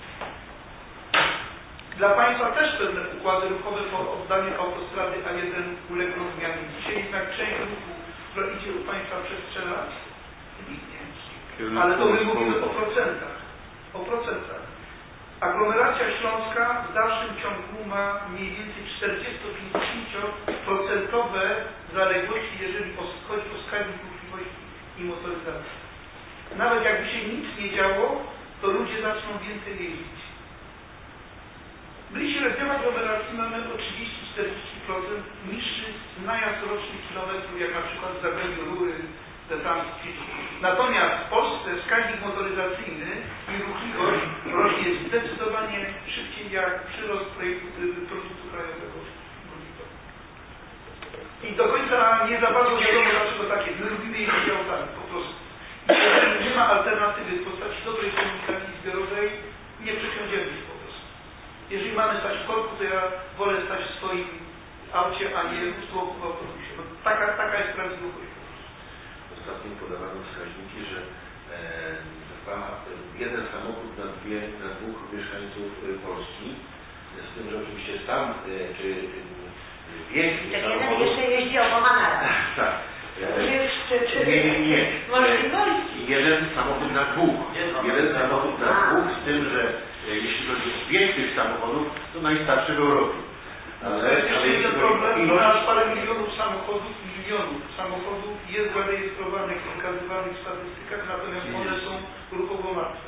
Dla Państwa też pewne układy ruchowe po oddaniu autostrady A1 ulegną zmianie. Dzisiaj jednak część ruchu, która idzie u Państwa przez Strzelać, zniknie. Ale to my mówimy o procentach. O procentach. Aglomeracja śląska w dalszym ciągu ma mniej więcej 40-50% zaległości, jeżeli chodzi o wskaźnik ruchliwości i motoryzacji. Nawet jakby się nic nie działo, to ludzie zaczną więcej jeździć. My średnią aglomeracji mamy o 30-40% niższy najazd roczny kilometrów, jak na przykład w Zagłębiu Rury, Natomiast w Polsce wskaźnik motoryzacyjny i ruchliwość rośnie zdecydowanie szybciej jak przyrost produktu krajowego. I do końca nie za bardzo wiadomo, dlaczego tak jest. My lubimy jeździć autami po prostu. Jeżeli nie ma alternatywy w postaci dobrej komunikacji zbiorowej, nie przesiądziemy się po prostu. Jeżeli mamy stać w korku, to ja wolę stać w swoim aucie, a nie w tłoku w autobusie. No, taka jest prawidłowość. Ostatnio podawano wskaźniki, że jeden samochód na dwóch mieszkańców Polski, z tym, że oczywiście stan czy wiek samochodów... Jeden jeszcze jeździ oboma naraz. Tak. Nie. Możliwości. Jeden samochód na dwóch. Jeden samochód na dwóch, z tym, że jeśli chodzi o wiek tych samochodów, to najstarszy w Europie. Ale jest problem, że aż parę milionów samochodów jest zarejestrowanych i wykazywanych w statystykach, natomiast one są ruchowo martwe.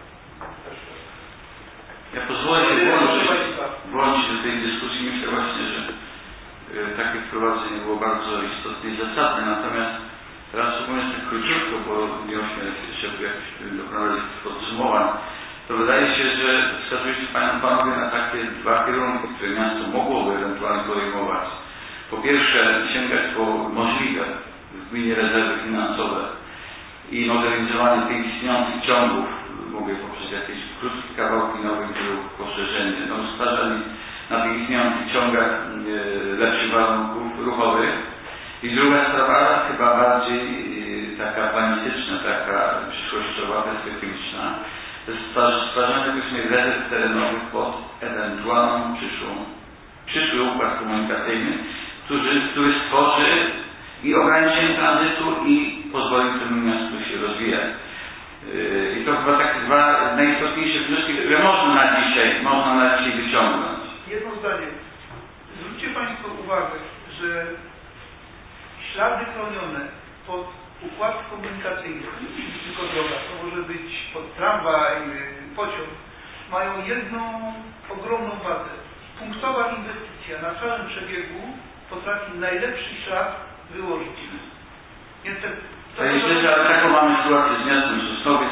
Ja pozwolę się włączyć do tej dyskusji. Myślę właśnie, że takie wprowadzenie było bardzo istotne i zasadne, natomiast reasumując tak króciutko, bo nie ośmielę się jeszcze dokonać podsumowań. to wydaje się, że wskazujecie Panowie na takie dwa kierunki, które miasto mogłoby ewentualnie podejmować. Po pierwsze, sięgać po możliwe w gminie rezerwy finansowe i modernizowanie tych istniejących ciągów, mówię poprzez jakieś krótkie kawałki nowych dróg, poszerzenie, stwarzanie na tych istniejących ciągach lepszych warunków ruchowych. I druga sprawa, chyba bardziej taka planistyczna, taka przyszłościowa, perspektywiczna, to jest stwarzanie tych rezerw terenowych pod ewentualną przyszły układ komunikacyjny, który stworzy i ograniczenie tranzytu i pozwoli temu miastu się rozwijać. I to chyba takie dwa najistotniejsze wnioski, które można na dzisiaj wyciągnąć. Jedno zdanie. Zwróćcie Państwo uwagę, że ślady chronione pod układ komunikacyjny, nie musi być tylko droga, to może być pod tramwaj, pociąg, mają jedną ogromną wadę. Punktowa inwestycja na całym przebiegu potrafi najlepszy ślad wyłożyć. Niestety. Ale taką mamy sytuację z miastem Sosnowiec,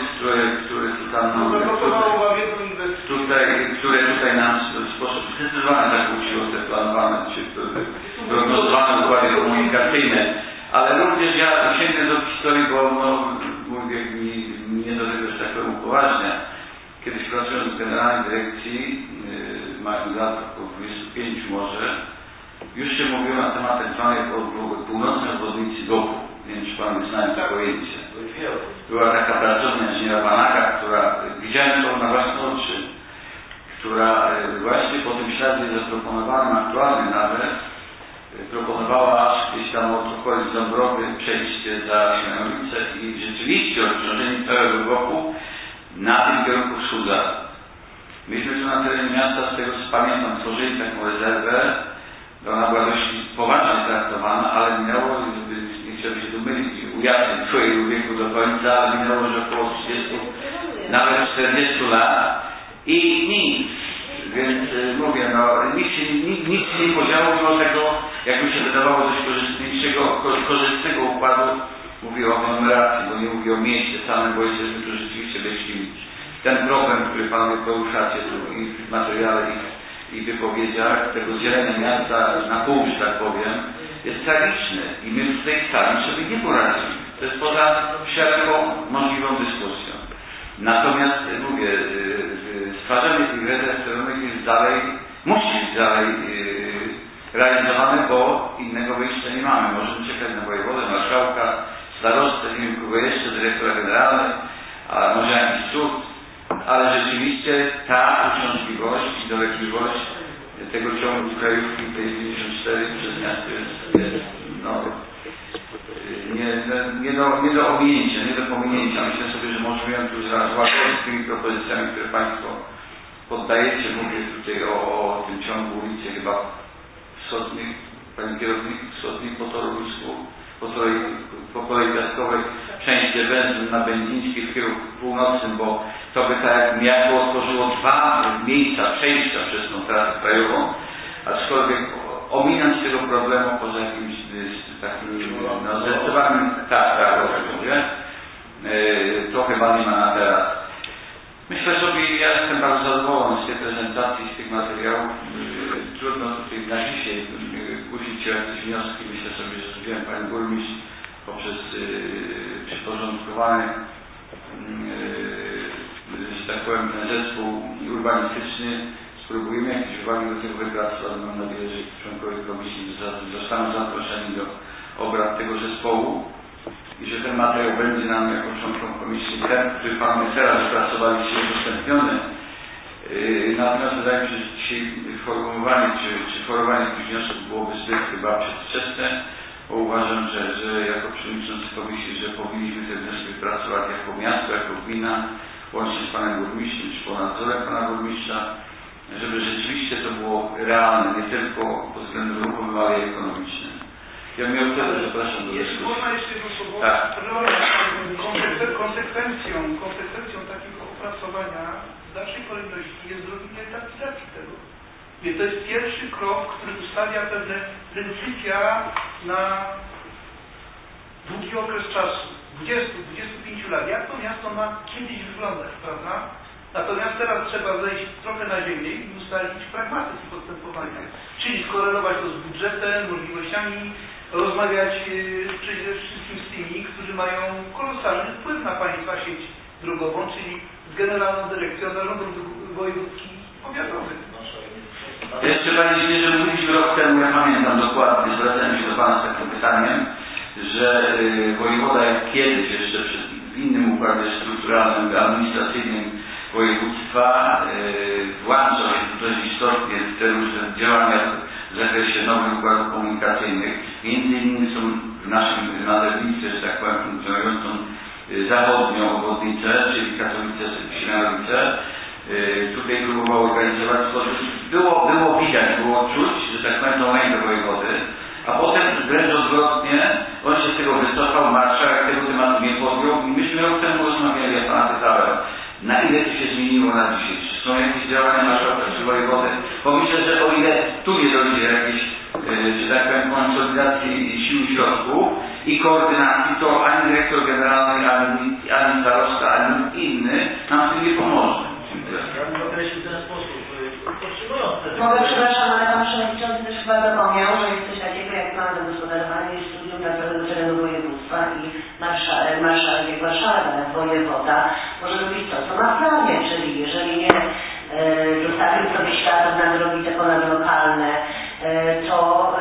które tutaj nam w sposób zdecydowany zakłóciło te planowane czy prognozowane układy komunikacyjne. Ale również ja sięgnę do historii, bo mówię nie do tego, że tak powiem upoważnia. Kiedyś pracując w Generalnej Dyrekcji, mając lat około 25 może, już się mówiło na temat tak zwanej północnej obwodnicy Gopu. Nie wiem, czy Pan znają to pojęcie. Była taka pracownia inżyniera Banaka, która, widziałem to na własne oczy, która właśnie po tym śladzie zaproponowanym, aktualnym nawet, proponowała aż gdzieś tam od okolic Dąbrowy przejście za Śmiałowicę i rzeczywiście odciążenie całego Gopu na tym kierunku wschodza. Myśmy tu na terenie miasta, z tego co pamiętam, tworzyli taką rezerwę. Ona była dość poważnie traktowana, ale minęło, nie chciałbym się tu mylić i ujawnić swojego wieku do końca, ale minęło już około 30, nawet 40 lat i nic. Więc mówię, nic się nie podziało, mimo tego, jakby się wydawało dość korzystnego układu, mówię o aglomeracji, bo nie mówię o mieście samym, bo jesteśmy tu rzeczywiście weszli. Ten problem, który Panowie poruszacie tu i w materiale i wypowiedziach tego dzielenia miasta na pół, że tak powiem, jest tragiczny i my w tej sali sobie nie poradzimy. To jest poza szeroką możliwą dyskusją. Natomiast mówię, stwarzanie tych rezerw terenowych jest dalej, musi być dalej realizowane, bo innego wyjścia nie mamy. Możemy czekać na wojewodę, marszałka, starostę, nie wiem kogo jeszcze, dyrektora generalnego, a może jakiś cud, ale rzeczywiście ta uciążliwość i dolegliwość tego ciągu krajówki tej 54 przez miasto jest nie do ominięcia, nie do pominięcia. Myślę sobie, że możemy ją tu zrealizować z tymi propozycjami, które Państwo poddajecie. Mówię tutaj o tym ciągu ulicy chyba wschodniej, Pani Kierownik, wschodniej po torowisku, po kolei piaskowej, przejście węzłem na Będzińskie w kierunku północnym, bo to by tak jak miasto otworzyło dwa miejsca przejścia przez tą trasę krajową, aczkolwiek ominąć tego problemu poza jakimś takim zdecydowanym to chyba nie ma na teraz. Myślę sobie, ja jestem bardzo zadowolony z tej prezentacji, z tych materiałów. Trudno tutaj na dzisiaj kusić się jakieś wnioski. Myślę sobie, że zrobiłem Pani Burmistrz poprzez przyporządkowany, że tak powiem, ten zespół urbanistyczny. Spróbujemy jakieś uwagi do tego wypracować. Mam nadzieję, że członkowie komisji zostaną zaproszeni do obrad tego zespołu i że ten materiał będzie nam jako członkom komisji, ten, który Panowie teraz wypracowaliście, udostępniony. Natomiast wydaje mi się, że dzisiaj formułowanie czy forowanie tych wniosków byłoby zbyt chyba przedwczesne, bo uważam, że jako przewodniczący komisji, że powinniśmy te wnioski wypracować jako miasto, jako gmina, łącznie z Panem Burmistrzem, czy pod nadzorem Pana Burmistrza, żeby rzeczywiście to było realne, nie tylko pod względem ruchowym, ale i ekonomicznym. Ja miał tyle, zapraszam do dyskusji. Można jeszcze jedno słowo? Tak. Konsekwencją takiego opracowania w dalszej kolejności jest zrobienie etapizacji tego. I to jest pierwszy krok, który ustawia pewne pryncypia na długi okres czasu, 20-25 lat. Jak to miasto ma kiedyś wyglądać, prawda? Natomiast teraz trzeba zejść trochę na ziemię i ustalić pragmatyzm postępowania, czyli skorelować to z budżetem, możliwościami, rozmawiać przede wszystkim z tymi, którzy mają kolosalny wpływ na państwa sieć drogową, czyli z Generalną Dyrekcją Zarządów Wojewódzkich i Powiatowych. Jeszcze Panie Ministrze, mówiliśmy rok temu, ja pamiętam dokładnie, zwracałem się do Pana z takim pytaniem, że wojewoda jak kiedyś jeszcze w innym układzie strukturalnym, administracyjnym województwa włączał się dość istotnie w te różne działania w zakresie nowych układów komunikacyjnych. Między innymi są w naszym nazewnictwie, że tak powiem, funkcjonującą zachodnią obwodnicę, czyli Katowice-Siemianowice. Tutaj próbował organizować sposób. Było widać, było czuć, że tak powiem, tą rękę wojewody, a potem wręcz odwrotnie, on się z tego wycofał, marszałek tego tematu nie podjął i myśmy rok temu rozmawiali, ja Pana pytałem, na ile to się zmieniło na dzisiaj? Czy są jakieś działania marszałka czy wojewody? Bo myślę, że o ile tu nie dojdzie jakiejś, że tak powiem, konsolidacji sił i środków i koordynacji, to ani dyrektor generalny, ani starosta, ani nikt inny nam w tym nie pomoże. Ja bym określił w ten sposób, podtrzymując te... Mogę, przepraszam, ale Pan Przewodniczący też chyba zapomniał, że jest coś takiego jak plan zagospodarowania i studium dla całego terenu województwa i marszałek jak marszałek, ale wojewoda może robić to, co ma w planie, czyli jeżeli nie zostawił sobie śladów na drogi te ponadlokalne, to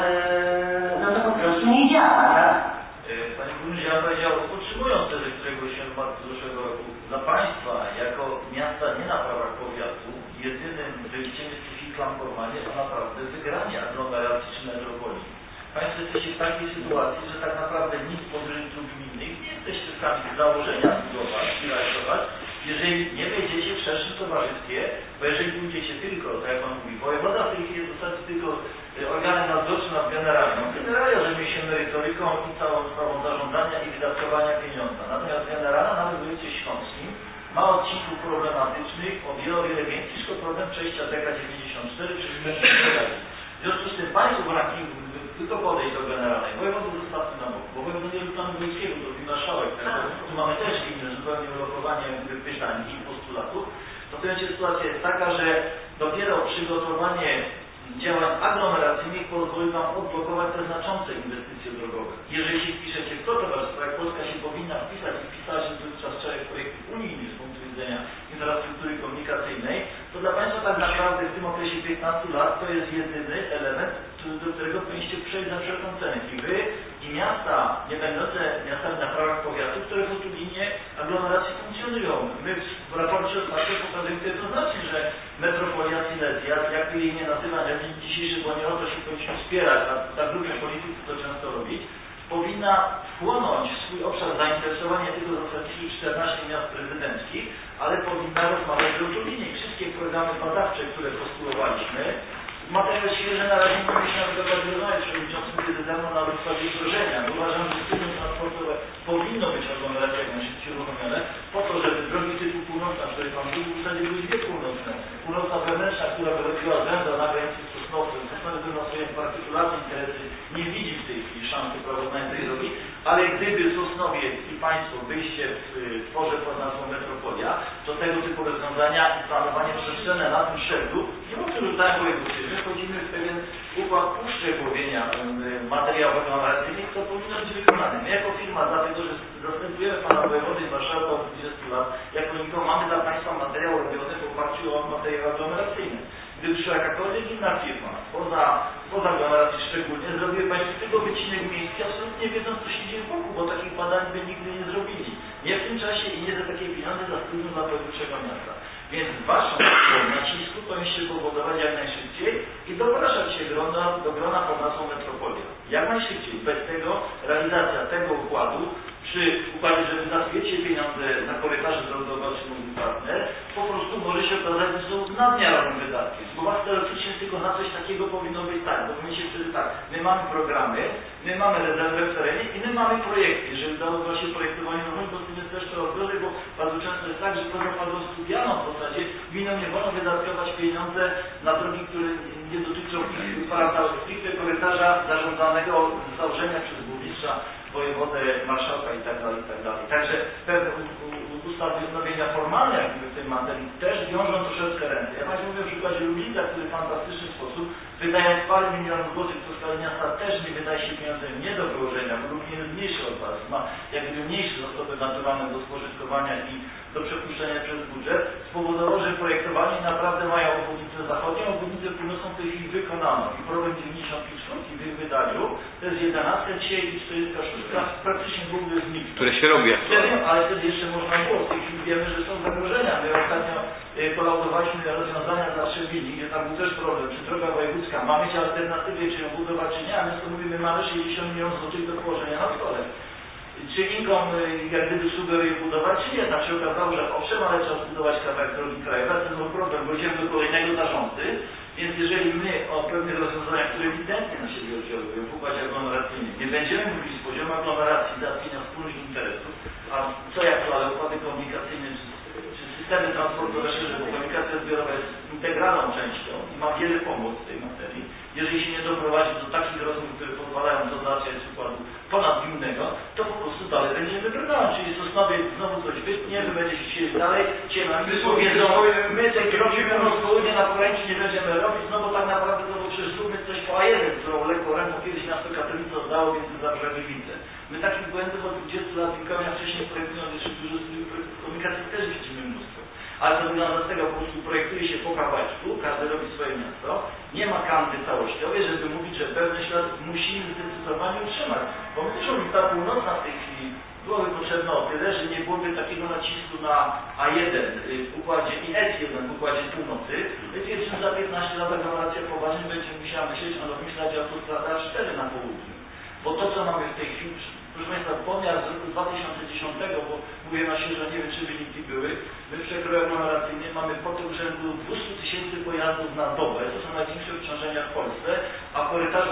no to po prostu nie działa, tak? Panie Burmistrzu, ja powiedział, podtrzymując tezę, którego się w marcu zeszłego roku, dla Państwa jako miasta nie na prawach powiatu, jedynym wyjściem jest fiklam formalnie to naprawdę wygranie aglomeracji czy metropolii. Państwo jesteście w takiej sytuacji, że tak naprawdę nic powyżej dróg gminnych nie jesteście w stanie z założenia budować i realizować, jeżeli nie wejdziecie w szersze towarzystwie, bo jeżeli pójdziecie tylko, tak jak Pan mówi, wojewoda w tej chwili jest w zasadzie tylko organem nadzorczym nad generalną. Generalia zajmuje się merytoryką i całą sprawą zarządzania i wydatkowania pieniądza. Natomiast generalna na województwie śląskim ma odcinków problematycznych o wiele większy niż problem przejścia DK94 czy Szmerzyk. W związku z tym Państwo w rankingu tylko podejść do generalnej. Województwo zostawmy na bok, bo wojewoda nie robi planu wojewódzkiego, to robi marszałek. Tu mamy też inne zupełnie ulokowanie pytań i postulatów. Natomiast sytuacja jest taka, że dopiero przygotowanie działań aglomeracyjnych pozwoli Wam odblokować te znaczące inwestycje drogowe. Jeżeli się wpiszecie w to towarzystwo, jak Polska się powinna wpisać i wpisała się dotychczas szereg projektów unijnych z punktu widzenia infrastruktury komunikacyjnej, to dla Państwa tak naprawdę w tym okresie 15 lat to jest jedyny element, do którego powinniście przejść za wszelką cenę. I Wy, i miasta, nie będące miastami na prawach powiatu, które po tu linie aglomeracji funkcjonują. My w raporcie ostatnio pokazujemy jednoznacznie, że metropolia Silesia, jakby jej nie nazywa na dzień dzisiejszy, bo nie o to się powinniśmy wspierać, a tak lubią politycy to często robić, powinna wchłonąć w swój obszar zainteresowania tylko z ostatnich 14 miast prezydenckich, ale powinna rozmawiać o Lublinie. Wszystkie programy badawcze, które postulowaliśmy, materiał świeży na razie nie mieliśmy nawet okazji rozmawiać z przewodniczącym kiedy temu na rozkładzie wdrożenia. Uważam, że studium transportowe powinno być aglomeracja jak najszybciej uruchomione po to, żeby drogi typu północna, które Pan mówił, w zasadzie były dwie północne. Północna wewnętrzna, która wyrobiła z węzła na granicy z Sosnowcem. Sosnowiec ma swoje partykularne interesy, nie widzi w tej chwili szansy prawoznania tej drogi, ale gdyby Sosnowiec i Państwo byście w tworze pod nazwą Metropolia, to tego typu rozwiązania i planowanie przestrzenne na tym szczeblu, nie mógł już tak województwie. My wchodzimy w pewien układ uszczegółowienia materiałów aglomeracyjnych, to powinno być wykonane. My jako firma, dlatego że zastępujemy Pana Wojewody i Marszałka od 20 lat, jako nikogo mamy dla Państwa materiał robiony w oparciu o materiał aglomeracyjny. Gdyby przyszła jakakolwiek inna firma, poza aglomeracji szczególnie, zrobiły Państwo tylko wycinek miejski, absolutnie wiedząc, co się dzieje wokół, bo takich badań by nigdy nie zrobili. Nie w tym czasie i nie za takie pieniądze za studium dla pojedynczego miasta. Więc Waszą nacisku powinniście powodować jak najszybciej i dopraszać się do grona pod nazwą Metropolia. Jak najszybciej. Bez tego realizacja tego układu, przy układzie, że wydatkujecie pieniądze na korytarze drogowe czy mówi partner, po prostu może się okazać, że są nadmiarowym wydatkiem. Bo Was teoretycznie tylko na coś takiego powinno być tak, bo my się wtedy tak, my mamy programy, my mamy rezerwę w terenie i my mamy projekty. Jeżeli udało się projektowanie nowe, to z tym jest też coraz gorzej, bo bardzo często jest tak, że poza fazą studialną w zasadzie gminom nie wolno wydatkować pieniądze na drogi, które nie dotyczą stricte korytarza zarządzanego z założenia przez burmistrza, wojewodę, marszałka i tak dalej, i tak dalej. Także pewne ustawy wznowienia formalne jakby w tej materii też wiążą troszeczkę ręce. Ja właśnie mówię o przykładzie Lublica, który w fantastyczny sposób, wydając parę milionów złotych w skali miasta, też nie wydaje się pieniądzem nie do wyłożenia, bo Lublin jest mniejszy od was, ma jakby mniejsze zasoby naturalne do spożytkowania i do przepuszczenia przez budżet, spowodowało, że projektowani naprawdę mają obwodnicę zachodnią, obwodnicę północną w tej chwili wykonano i problem 95 w ich wydaniu to jest 11 dzisiaj i 46 praktycznie w ogóle znikł. Które się robi aktualnie. Ale wtedy jeszcze można było, w tej chwili wiemy, że są zagrożenia. My ostatnio kolaudowaliśmy rozwiązania dla Trzebini, gdzie tam był też problem, czy droga wojewódzka ma mieć alternatywę, czy ją budować, czy nie, a my to mówimy, mamy 60 milionów złotych do położenia na stole. Czy Inkom jak gdyby sugeruje budować, czy nie? Tam się okazało, że owszem, ale trzeba zbudować kawałek drogi krajowej, to jest problem, bo idziemy do kolejnego zarządcy, więc jeżeli my o pewnych rozwiązaniach, które ewidentnie na siebie oddziałują w układzie aglomeracyjnym, nie będziemy mówić z poziomu aglomeracji, załatwienia wspólnych interesów, a co jak to, ale układy komunikacyjne, czy systemy transportowe szerze, bo komunikacja zbiorowa jest integralną częścią i ma wiele pomóc w tej materii. Jeżeli się nie doprowadzi do takich rozmów, które pozwalają to załatwiać z układu ponadgminnego, to po prostu dalej będziemy brnąć. Czyli Sosnowiec znowu coś wytnie, wy będziecie chcieli dalej, ciemami powiedzą, my tej drogi północ-południe na poręczy nie będziemy robić, no bo tak naprawdę to bo przecież zróbmy coś po A1, którą lekko ręką kiedyś miasto Katowice oddało między Zabrze i Gliwice. My takich błędów od 20 lat wykonania wcześniej projektując jeszcze dużo studiów komunikacji też widzimy mnóstwo. Ale to wygląda z tego, po prostu projektuje się po kawałeczku, każdy robi swoje miasto, nie ma kanty całościowej, żeby mówić, że pewny ślad musimy zdecydowanie utrzymać. Bo my też mówimy, ta północna w tej chwili byłoby potrzebne o tyle, że nie byłoby takiego nacisku na A1 w układzie i S1 w układzie północy. Więc za 15 lat aglomeracja poważnie będzie musiała myśleć o rozmyślać autostradę A4 na południu. Bo to, co mamy w tej chwili, proszę Państwa, pomiar z roku 2010, bo mówię na świeżo, nie wiem, czy wyniki były, my w przekroju aglomeracyjnym mamy potok rzędu 200 000 pojazdów na dobę, to są największe obciążenia w Polsce, a korytarz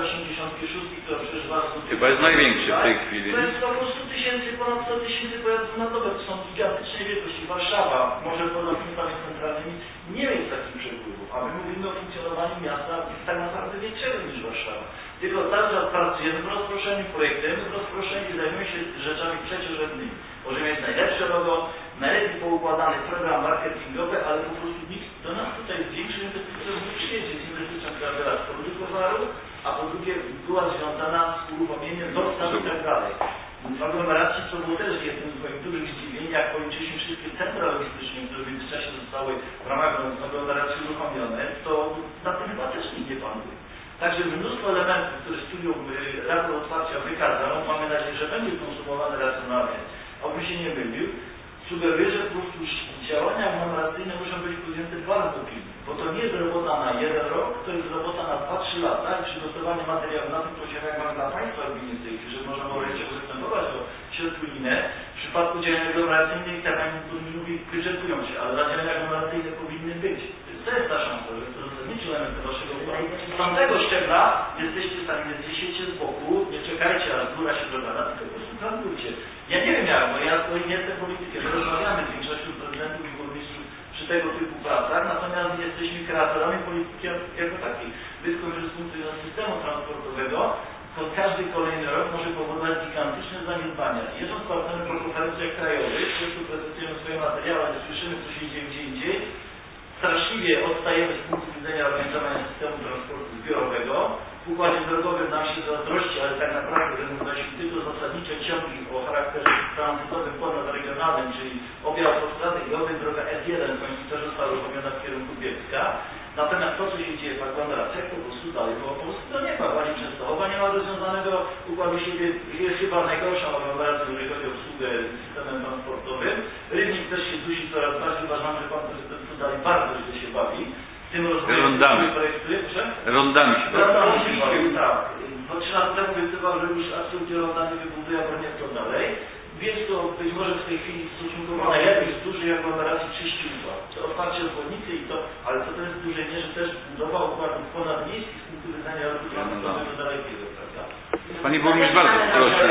86, który przeżywa... Chyba jest największy w tej chwili. To jest około 100 000, ponad 100 000 pojazdów na dobę, to są gigantycznej wielkości. Warszawa, może poza punktami centralnymi, nie jest takich przepływów, a my mówimy o funkcjonowaniu miasta tak naprawdę większego niż Warszawa. Tylko cały czas pracujemy w rozproszeniu, projektujemy w rozproszeniu i zajmujemy się rzeczami trzeciorzędnymi. Możemy mieć najlepsze logo, najlepiej poukładany program marketingowy, ale po prostu nikt do nas tutaj z większym inwestycją nie przyjedzie. Z inwestycją, która była z powodu towaru, a po drugie była związana z uruchomieniem dostaw i tak dalej. W aglomeracji to było też jednym z moich dużych zdziwień, jak policzyliśmy wszystkie centra logistyczne, które w międzyczasie zostały w ramach aglomeracji uruchomione, to na tym chyba też nikt nie panuje. Także mnóstwo elementów, które studium Rady Otwarcia wykazało, mamy nadzieję, że będzie konsumowane racjonalnie. Obym się nie mylił, sugeruję, że po prostu działania aglomeracyjne muszą być podjęte bardzo pilnie, bo to nie jest robota na 1 rok, to jest robota na 2-3 lata i przygotowanie materiału na tym poziomie, jak mamy dla Państwa gminy w tej chwili, żeby można było wreszcie występować do środku inne. W przypadku działań aglomeracyjnych, tak jak Pani mówi, wyczerpują się, ale na działania aglomeracyjne powinny być. To jest ta szansa, że to zasadniczy element Waszego planu. Z tamtego szczebla jesteście sami, jesteście z boku, nie czekajcie, aż góra się dogada, tylko po prostu planujcie. Ja nie wiem jak, bo ja nie jestem politykiem, rozmawiamy z większością prezydentów i burmistrzów przy tego typu pracach, natomiast nie jesteśmy kreatorami polityki jako takiej. Wyskoczyć z punktu widzenia systemu transportowego, to każdy kolejny rok może powodować gigantyczne zaniedbania. Jedząc partnerem po konferencjach krajowych, wszyscy prezentujemy swoje materiały, ale słyszymy, co się dzieje gdzie indziej, straszliwie odstajemy z punktu widzenia organizowania systemu transportu zbiorowego. W układzie drogowym nam się zazdrości, ale tak naprawdę realizowaliśmy tylko zasadnicze ciągi o charakterze tranzytowym ponadregionalnym, czyli obie autostrady i obie droga S1 w końcu też została uruchomiona w kierunku Bielska. Natomiast to, co się dzieje w aglomeracjach, po prostu dalej, bo po prostu to nie ma. Pani Częstochowa nie ma rozwiązanego układu siebie, jest chyba najgorszą aglomeracją, jeżeli chodzi o obsługę systemem transportowym. Rybnik też się dusi coraz bardziej, uważam, że Pan Prezydent tu dalej bardzo źle się bawi. Tym Rondami. Rondami się bawi, tak. No 3 lata temu obiecywał, że już absolutnie rondami wybuduje, a nie to dalej. Więc to być może w tej chwili stosunkowo najlepiej z dużej aglomeracji czyściła. To otwarcie obwodnicy i to, ale to jest w dużej mierze też budowa układów ponadmiejskich z punktu widzenia ruchu transportowego dalekiego, prawda? Pani Burmistrz, bardzo proszę.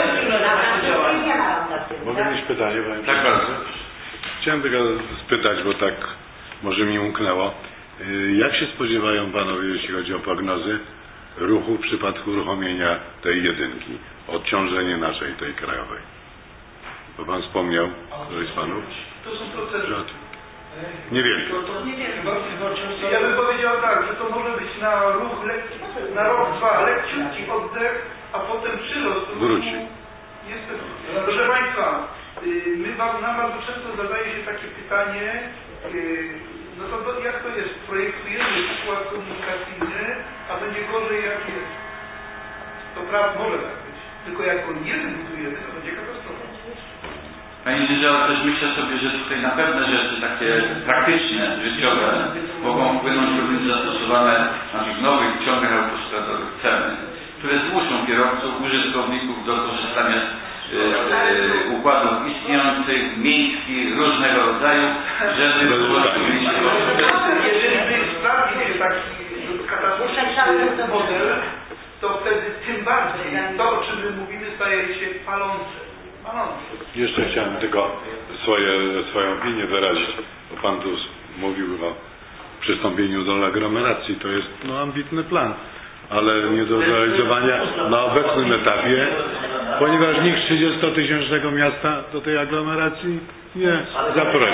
Mogę mieć pytanie, Panie Tak, bardzo. Chciałem tylko spytać, bo tak może mi umknęło. Jak się spodziewają Panowie, jeśli chodzi o prognozy ruchu w przypadku uruchomienia tej jedynki? Odciążenie naszej, tej krajowej. Bo Pan wspomniał, któryś z Panów? To są procesy. Niewielkie. Ja bym powiedział tak, że to może być na ruch lekki, na rok, dwa, lekciutki oddech, a potem przyrost ruchu. Wróci. Niestety. Proszę Państwa, nam bardzo często zadaje się takie pytanie, no to jak to jest? Projektujemy układ komunikacyjny, a będzie gorzej jak jest. To prawda, może tak być. Tylko jak go nie wybudujemy, to będzie katastrofa. Panie inżynierze, ale też myślę sobie, że tutaj na pewne rzeczy takie praktyczne, życiowe mogą wpłynąć również zastosowane na tych nowych ciągach autostradowych ceny, które zmuszą kierowców, użytkowników do korzystania z układów istniejących, miejskich, różnego rodzaju, żeby mieć jeżeli by sprawdził się taki katastrofyczny model, to wtedy tym bardziej to, o czym my mówimy, staje się palące. Jeszcze chciałem tylko swoją opinię wyrazić, bo Pan tu mówił o przystąpieniu do aglomeracji. To jest ambitny plan, ale nie do zrealizowania na obecnym etapie, ponieważ nikt 30-tysięcznego miasta do tej aglomeracji nie zaprosi.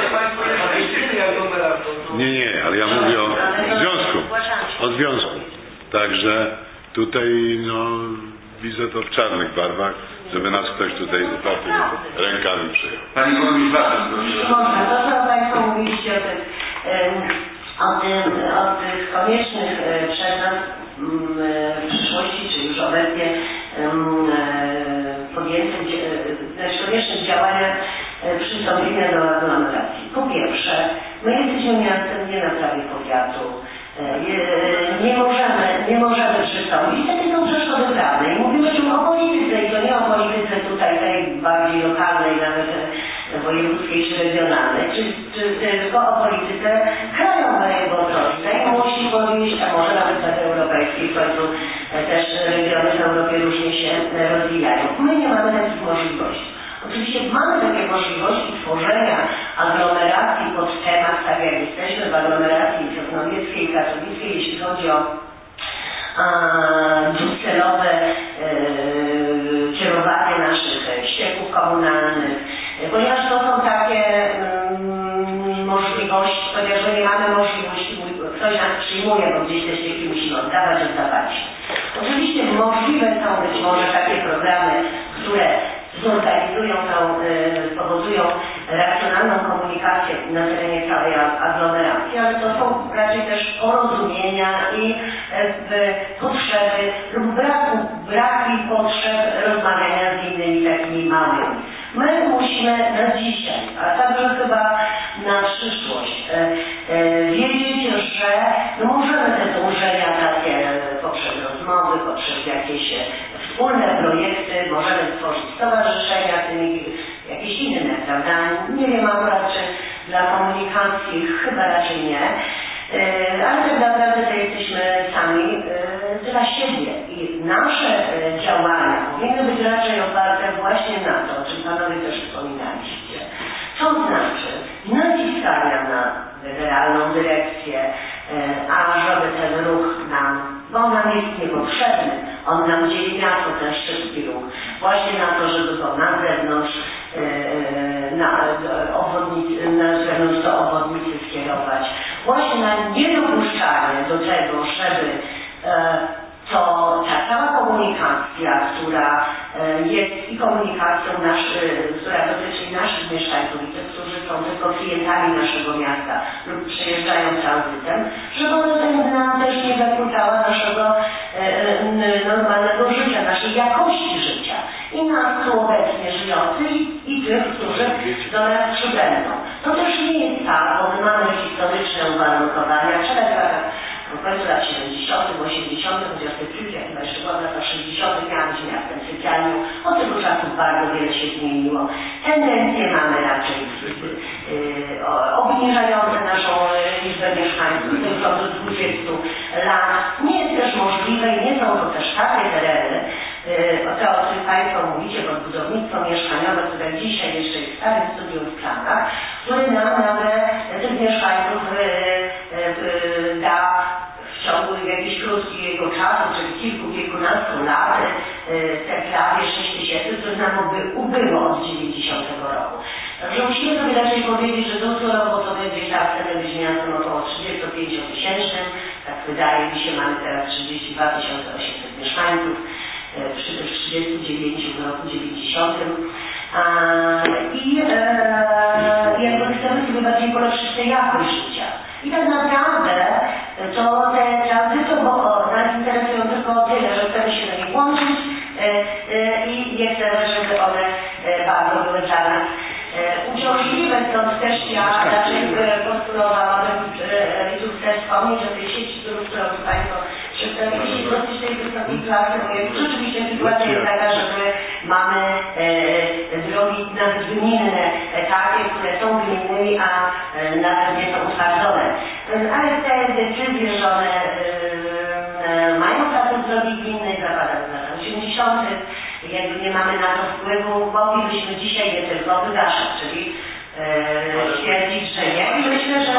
Nie, ale ja mówię o związku. Także tutaj widzę to w czarnych barwach, żeby nas ktoś tutaj zapartymi rękami przyjął. Pani Burmistrz, bardzo proszę. To, co Państwo mówiliście o tych koniecznych przed nas w przyszłości, czy już obecnie podjętych, koniecznych działaniach przystąpienia do aglomeracji. Po pierwsze, my jesteśmy miastem nie na prawie powiatu. Nie możemy przystąpić. Takie są przeszkody prawne. I mówimy tu o polityce i to nie o polityce tutaj tej bardziej lokalnej, nawet wojewódzkiej czy regionalnej, czy tylko o polityce krajowej, bo to Sejm musi podjąć, a może nawet tak europejskiej, w końcu też regiony w Europie różnie się rozwijają. My nie mamy takich możliwości. Oczywiście mamy takie możliwości tworzenia aglomeracji pod temat, tak jak jesteśmy w aglomeracji sosnowieckiej i katowickiej, jeśli chodzi o dwucelowe kierowanie naszych ścieków komunalnych, ponieważ to są takie możliwości, ponieważ my nie mamy możliwości, ktoś nas przyjmuje, bo gdzieś te ścieki musimy oddawać. Oczywiście możliwe są być może takie programy, które zorganizują spowodują racjonalną komunikację na terenie całej aglomeracji, ale to są raczej też porozumienia i potrzeby lub braki potrzeb rozmawiania z innymi takimi małymi. My musimy na dzisiaj, a także chyba na przyszłość wiedzieć, że możemy te dążenia takie poprzez rozmowy, poprzez jakieś wspólne projekty, możemy tworzyć stowarzyszenia, jakieś inne, prawda? Nie wiem akurat, czy dla komunikacji chyba raczej nie, ale tak naprawdę to jesteśmy sami dla siebie i nasze działania powinny być raczej oparte właśnie na to, o czym Panowie też wspominaliście. To znaczy naciskania na generalną dyrekcję, ażeby ten ruch nam, bo on nam jest niepotrzebny, on nam dzieli miasto, ten szybki ruch, właśnie na to, żeby go na zewnątrz, do obwodnicy skierować, właśnie na niedopuszczanie do tego, żeby ta cała komunikacja, która jest i komunikacją która dotyczy naszych mieszkańców i tych, którzy są tylko klientami naszego miasta lub przyjeżdżają tranzytem, żeby ona nam też nie zakłócała naszego normalnego życia, naszej jakości życia i nas tu obecnie żyjących i tych, którzy do nas przybędą. To też nie jest tak, bo my mamy historyczne uwarunkowania. Wczoraj w latach w końcu lat 70., 80., chociaż Cyprycja chyba jeszcze była w latach 60., miała być miastem sypialnią. Od tego czasu bardzo wiele się zmieniło. Tendencje mamy raczej obniżające naszą liczbę mieszkańców w ciągu 20 lat. Nie jest też możliwe i nie są to też takie tereny, to o których Państwo mówicie, pod budownictwo mieszkaniowe, które dzisiaj jeszcze jest w starym studium w planach, który nam nagle tych mieszkańców da w ciągu jakiegoś krótkiego czasu, czyli kilkunastu lat, te prawie 6 000, które nam ubyło od 90 roku. Także musimy sobie raczej powiedzieć, że dróg robotowy gdzieś tam chcemy być miastem około 35-tysięcznym, tak wydaje mi się, mamy teraz 32 800 mieszkańców, przy tych 39 w roku 90. I jakby chcemy sobie bardziej polepszyć tę jakość życia. I tak naprawdę to te tranzyty nas interesują tylko o tyle, że chcemy się do nich łączyć i nie chcemy, żeby one bardzo były dla nas uciążliwe, stąd też ja raczej postulowałabym i tu chcę wspomnieć o tej sieci dróg, którą Państwo przedstawili, dosyć tej wysokiej klasy, bo jest rzeczywiście sytuacja jest taka, że my mamy drogi nawet gminne, takie, które są gminnymi, a nawet nie są utwardzone. Ale te decyzje, że one mają status drogi gminnej, zapadają w latach 80. Jakby nie mamy na to wpływu, moglibyśmy dzisiaj je tylko wygaszać, czyli stwierdzić, że nie. I myślę, że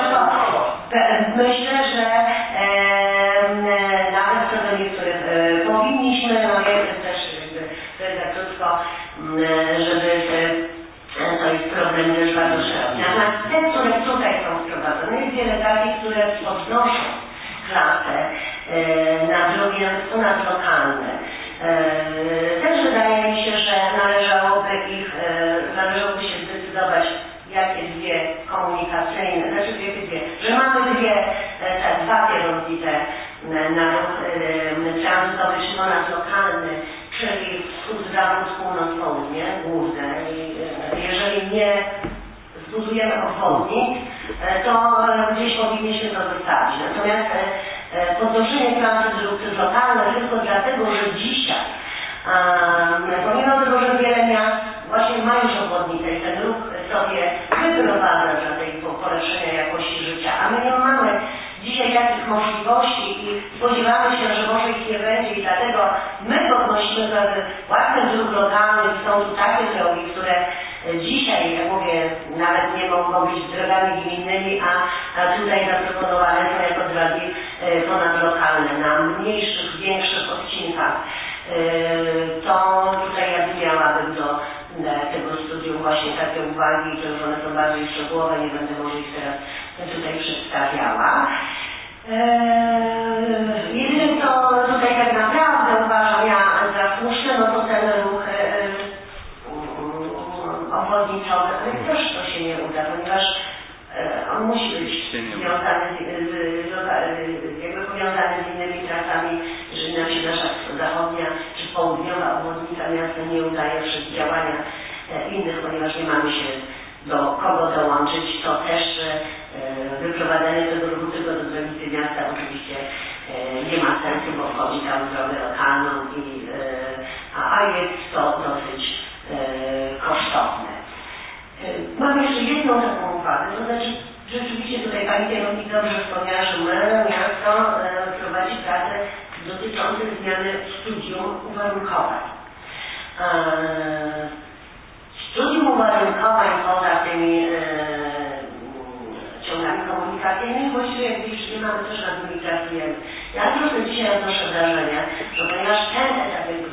nawet co do niektórych powinniśmy, no jest też jakby za krótko, żeby to jest problem też bardzo szeroki. Natomiast te, które tutaj są wprowadzone, jest wiele takich, które podnoszą klasę na drogi nawet ponadlokalne. Też wydaje mi się, że należałoby się zdecydować, jakie dwie komunikacyjne, że mamy dwa kierunki na ruch tranzytowy czy ponadlokalny, czyli wschód, zachód, północ, południe, główne. I jeżeli nie zbudujemy obwodnic, to gdzieś powinniśmy to zostawić. Natomiast podnoszenie klasy dróg lokalne tylko dlatego, że dzisiaj, pomimo tego, że wiele miast właśnie ma już obwodnicę i ten ruch sobie wyprowadza dla tej polepszenia jakości życia, a my nie mamy dzisiaj takich możliwości i spodziewamy się, że może ich nie będzie i dlatego my podnosimy klasę własnych dróg lokalnych. Są tu takie drogi, które dzisiaj, jak mówię, nawet nie mogą być drogami gminnymi, a tutaj zaproponowane są jako drogi ponadlokalne na mniejszych, większych odcinkach. To tutaj ja miałabym do tego studium właśnie takie uwagi, to już one są bardziej szczegółowe, nie będę może ich teraz tutaj przedstawiała. Jedyne co tutaj tak naprawdę uważam ja za słuszne, no to ten ruch obwodnicowy, ale też to się nie uda, ponieważ on musi być powiązany z innymi trasami, jeżeli nam się nasza zachodnia czy południowa obwodnica miasta nie udaje przez działania innych, ponieważ nie mamy się do kogo dołączyć, to też wyprowadzenie tego ruchu tylko do granicy miasta oczywiście nie ma sensu, bo wchodzi tam drogę lokalną a jest to dosyć kosztowne. Mam jeszcze jedną taką uwagę, to znaczy rzeczywiście tutaj Pani kierownik dobrze wspomniała, że miasto prowadzi pracę dotyczące zmiany studium uwarunkowań. Studium uwarunkowań poza tymi ciągami komunikacyjnymi właściwie jak widzisz, mamy też nad nimi pracujemy. Ja troszkę dzisiaj odnoszę wrażenie, że ponieważ ten etap jakby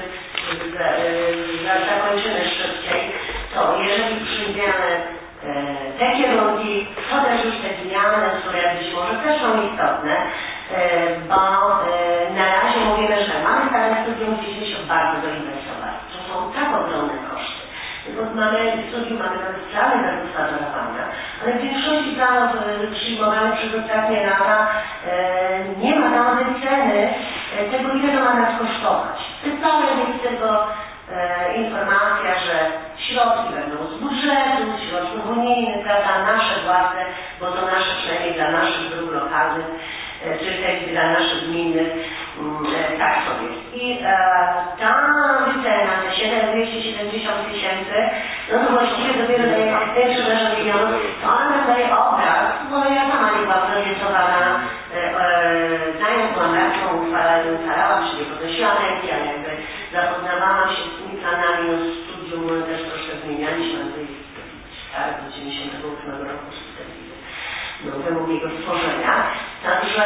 zakończymy szybciej, to jeżeli przyjmiemy te kierunki, to też już te zmiany, które być może też są istotne, bo na razie mówimy, że mamy stare studium, gdzieśmy się bardzo doinwestowali. To są tak ogromne koszty. Mamy studium, mamy nawet plany zagospodarowania, ale w większości planów przyjmowanych przez ostatnie lata nie ma tam wyceny tego, ile to ma nas kosztować. Wcale jest tylko informacja, że środki będą z budżetu, z środków unijnych, prawda, nasze własne, bo to nasze przynajmniej dla naszych dróg lokalnych, czy też dla naszych gminnych, tak to jest. I ta wycena, te 270 000, no to właściwie dopiero daje większe milionów, to ona nam daje obraz, bo ja sama nie byłam zorientowana, znając byłam radną, uchwalałam, czyli podnosiłam ręki, ale jakby zapoznawałam się z tymi planami, no studium też troszkę zmienialiśmy, to jest stary do 98 roku, no wymóg jego stworzenia. Także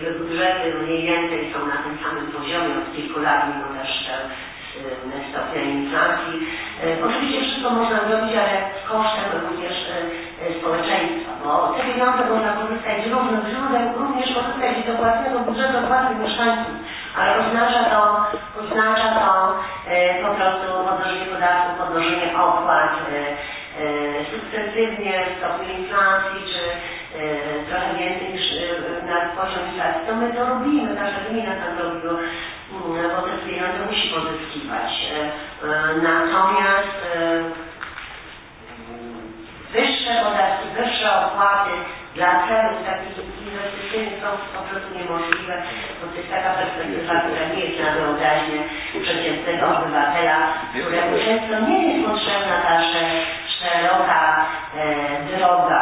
te budżety mniej więcej są na tym samym poziomie od kilku lat, mimo też stopnia inflacji. Oczywiście wszystko można zrobić, ale kosztem również społeczeństwa, bo te pieniądze można pozyskać z różnych źródeł, również pozyskać z dopłaconego budżetu opłaty mieszkańców, ale oznacza to po prostu podnoszenie podatków, podnoszenie opłat, sukcesywnie stopniu inflacji, czy trochę więcej niż na poziom inflacji, to my to robimy, każda gmina tam robi, bo te pieniądze musi pozyskiwać. Natomiast wyższe podatki, wyższe opłaty dla celów takich inwestycyjnych są po prostu niemożliwe, bo to jest taka perspektywa, która nie jest na wyobraźnię przeciętnego obywatela, któremu często nie jest potrzebna ta szeroka droga.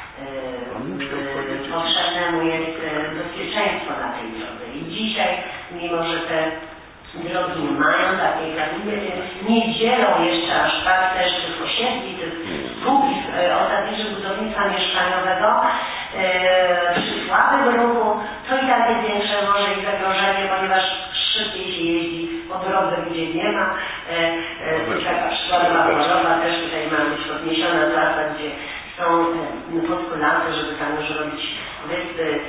Potrzebne mu jest bezpieczeństwo na tej drodze. I dzisiaj, mimo że te drogi nie mają takiej, nie dzielą jeszcze aż tak też tych osiedli, tych długich osadniczych budownictwa mieszkaniowego, przy słabym ruchu, to i tak jest większe może i zagrożenie, ponieważ szybciej się jeździ po drodze, gdzie nie ma. Taka szkoła polowa też tutaj ma być podniesiona trasa, gdzie są postulaty, żeby tam już robić wyspy,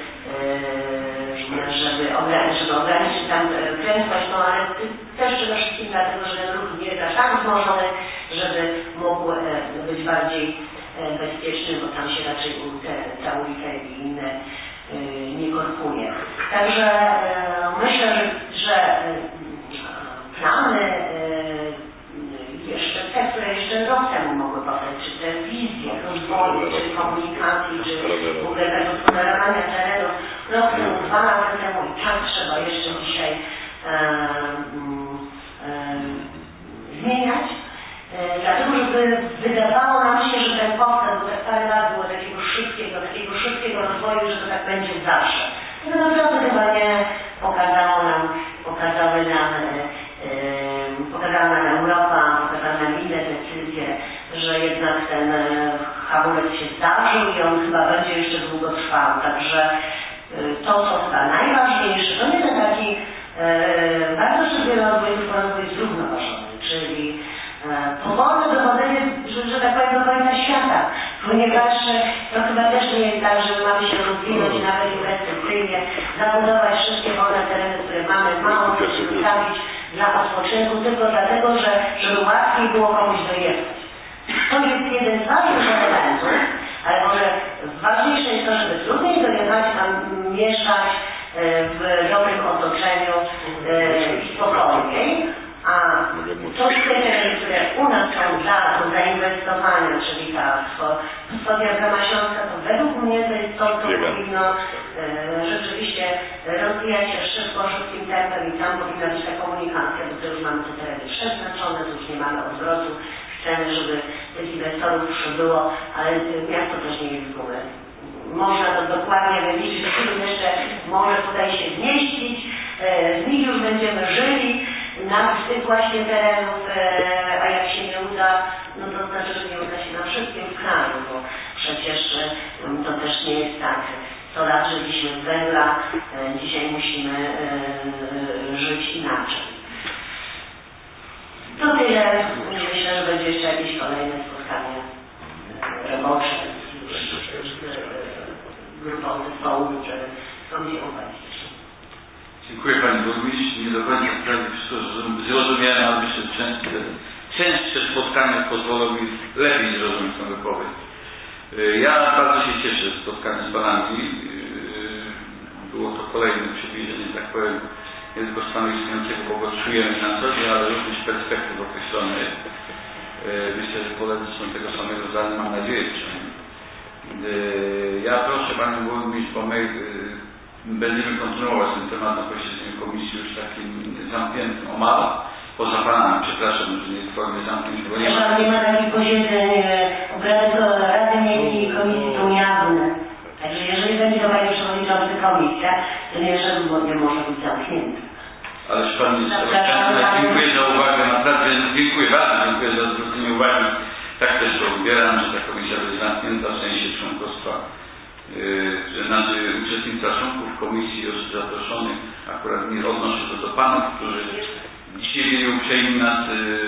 żeby ograniczyć tam prędkość, no ale też przede wszystkim dlatego, że ten ruch nie jest aż tak wzmożony, żeby mógł być bardziej bezpieczny, bo tam się raczej ta ulica i inne nie korkuje. Także myślę, że plany jeszcze te, które jeszcze rok temu mogły powstać, czy te wizje rozwoju, czy komunikacji, czy w ogóle zagospodarowania terenów rok temu, 2 lata temu i tak trzeba jeszcze dzisiaj zmieniać, dlatego, żeby wydawało nam się, że ten postęp, bo tak parę lat było takiego szybkiego rozwoju, że to tak będzie zawsze. No naprawdę chyba nie pokazała nam Europa, pokazała nam inne decyzje, że jednak ten hamulec się zdarzył i on chyba będzie jeszcze długo trwał. Także to, co chyba najważniejsze, to nie ten taki bardzo szybki rozwój, tylko rozwój zrównoważony, czyli powolne dochodzenie, że tak powiem, do końca świata, ponieważ to chyba też nie jest tak, że mamy się rozwinąć nawet inwestycyjnie, zabudować wszystkie wolne tereny, które mamy, mało zostawić dla odpoczynku, tylko dlatego, żeby łatwiej było komuś dojechać. To jest jeden z ważnych elementów, ale może ważniejsze jest to, żeby trudniej dojechać, a mieszkać w dobrym otoczeniu i spokojniej. A to te tereny, które u nas są do zainwestowania, czyli ta wschodnia Brama Śląska, to według mnie to jest to, co powinno rzeczywiście rozwijać się szybkim tempem i tam powinna być ta komunikacja, bo to już mamy te tereny przeznaczone, to już nie mamy odwrotu. Chcemy, żeby tych inwestorów przybyło, ale miasto też nie jest z góry. Można to dokładnie wyliczyć, ilu jeszcze może tutaj się zmieścić, z nich już będziemy żyli z tych właśnie terenów, a jak się nie uda, no to znaczy, że nie uda się na wszystkim w kraju, bo przecież to też nie jest tak. 100 lat żyliśmy z węgla, dzisiaj musimy żyć inaczej. To tyle. Myślę, że będzie jeszcze jakieś kolejne spotkanie robocze z grupą zespołu, które są mi obecne. Dziękuję Pani Burmistrz. Nie do końca wszystko zrozumiałem, ale myślę, że częstsze spotkania pozwolą mi lepiej zrozumieć tę wypowiedź. Ja bardzo się cieszę z spotkania z Panami. Było to kolejne przybliżenie, tak powiem, nie tylko stanu istniejącego, bo go czujemy na co dzień, ale również perspektyw określonych. Myślę, że koledzy są tego samego zdania, mam nadzieję przynajmniej. Ja proszę Panią Burmistrz, bo my będziemy kontynuować ten temat na posiedzeniu komisji już takim zamkniętym omal, poza Panami, przepraszam, że nie jest w formie zamkniętego. Nie ma takich posiedzeń, obrady Rady Miejskiej i Komisji są jawne. Także jeżeli będzie do Pani Przewodniczący komisja, to nie może być zamknięty. Ależ Pan Minister, dziękuję za uwagę, naprawdę dziękuję bardzo, dziękuję za zwrócenie uwagi. Tak też to odbieram, że ta komisja będzie zamknięta w sensie członkostwa, że nasi uczestnicy liczba członków komisji już zaproszonych, akurat nie odnoszę to do panów, którzy dzisiaj byli uprzejmi nas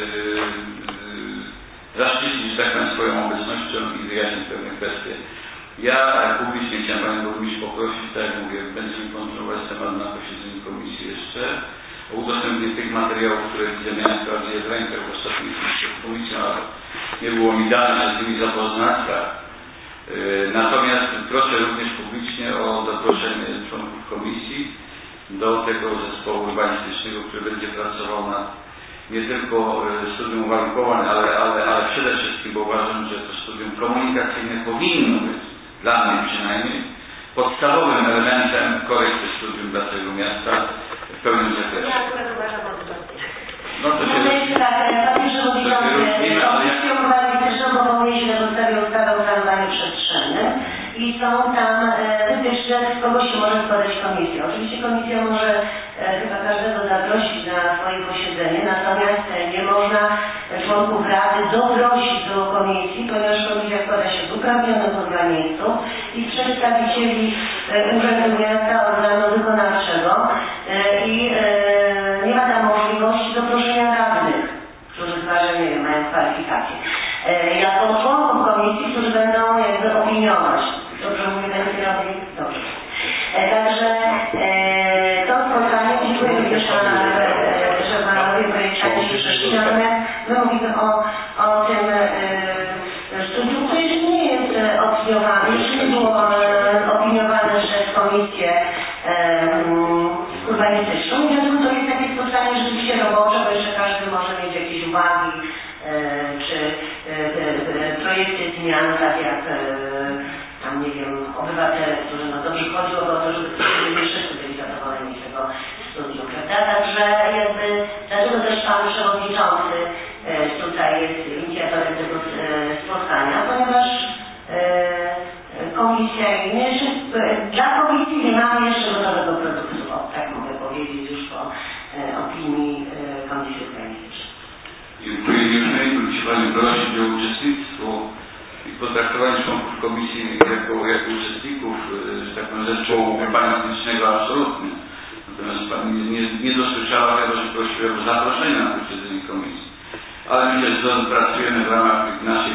zaszczycić, że tak powiem, swoją obecnością i wyjaśnić pewne kwestie. Ja publicznie chciałem Panią Burmistrz poprosić, tak jak mówię, będziemy kontynuować temat na posiedzeniu komisji jeszcze, o udostępnienie tych materiałów, które widzę, miałem wprawdzie w rękach w ostatnich komisji, ale nie było mi dane się z nimi zapoznać. Tak. Natomiast proszę również publicznie o zaproszenie członków komisji do tego zespołu urbanistycznego, który będzie pracował nad nie tylko studium uwarunkowań, ale przede wszystkim, bo uważam, że to studium komunikacyjne powinno być, dla mnie przynajmniej, podstawowym elementem korekty studium dla tego miasta w pełnym zakresie. Ja akurat uważam odwrotnie. No to się tak, Panie Przewodniczący, Komisją Urbanistyczną powołuje się na podstawie ustawy o planowaniu przestrzennym i są tam wytyczne, kogo się może składać komisja. Oczywiście komisja może chyba każdego zaprosić na swoje posiedzenie, natomiast nie można członków Rady doprosić do komisji, ponieważ komisja składa się z uprawnionych urbanistów i z przedstawicieli Urzędu Miasta, organu wykonawczego i nie ma tam możliwości doproszenia radnych, którzy chyba, że nie wiem, mają kwalifikacje. Jako członków komisji, którzy będą jakby opiniować. Dobrze mówię, ten kierownik? Dobrze. Także to spotkanie, dziękuję również, że Panowie projektanci się przyszli, natomiast my mówimy o tym studium, które jeszcze nie jest opiniowane, jeszcze nie było opiniowane przez komisję urbanistyczną, i dlatego to jest takie spotkanie rzeczywiście robocze, bo jeszcze każdy może mieć jakieś uwagi czy projekty zmian, tak jak tam, nie wiem, obywatele, którzy no dobrze chodziło o to, żeby wszyscy byli zadowoleni z tego studium, prawda? Także jakby, dlaczego też Pan Przewodniczący tutaj jest inicjatorem tego spotkania, ponieważ komisja i dla komisji nie mamy jeszcze gotowego produktu, tak mogę powiedzieć już po opinii Komisji Urbanistycznej. Dziękuję. Nie chcę Pani prosić o uczestnictwo i potraktowanie członków komisji jako uczestników, że tak powiem, zespołu urbanistycznego absolutnie. Natomiast Pani nie dosłyszała tego, że prosiłem o zaproszenie na posiedzenie komisji. Ale myślę, że pracujemy w ramach tych naszych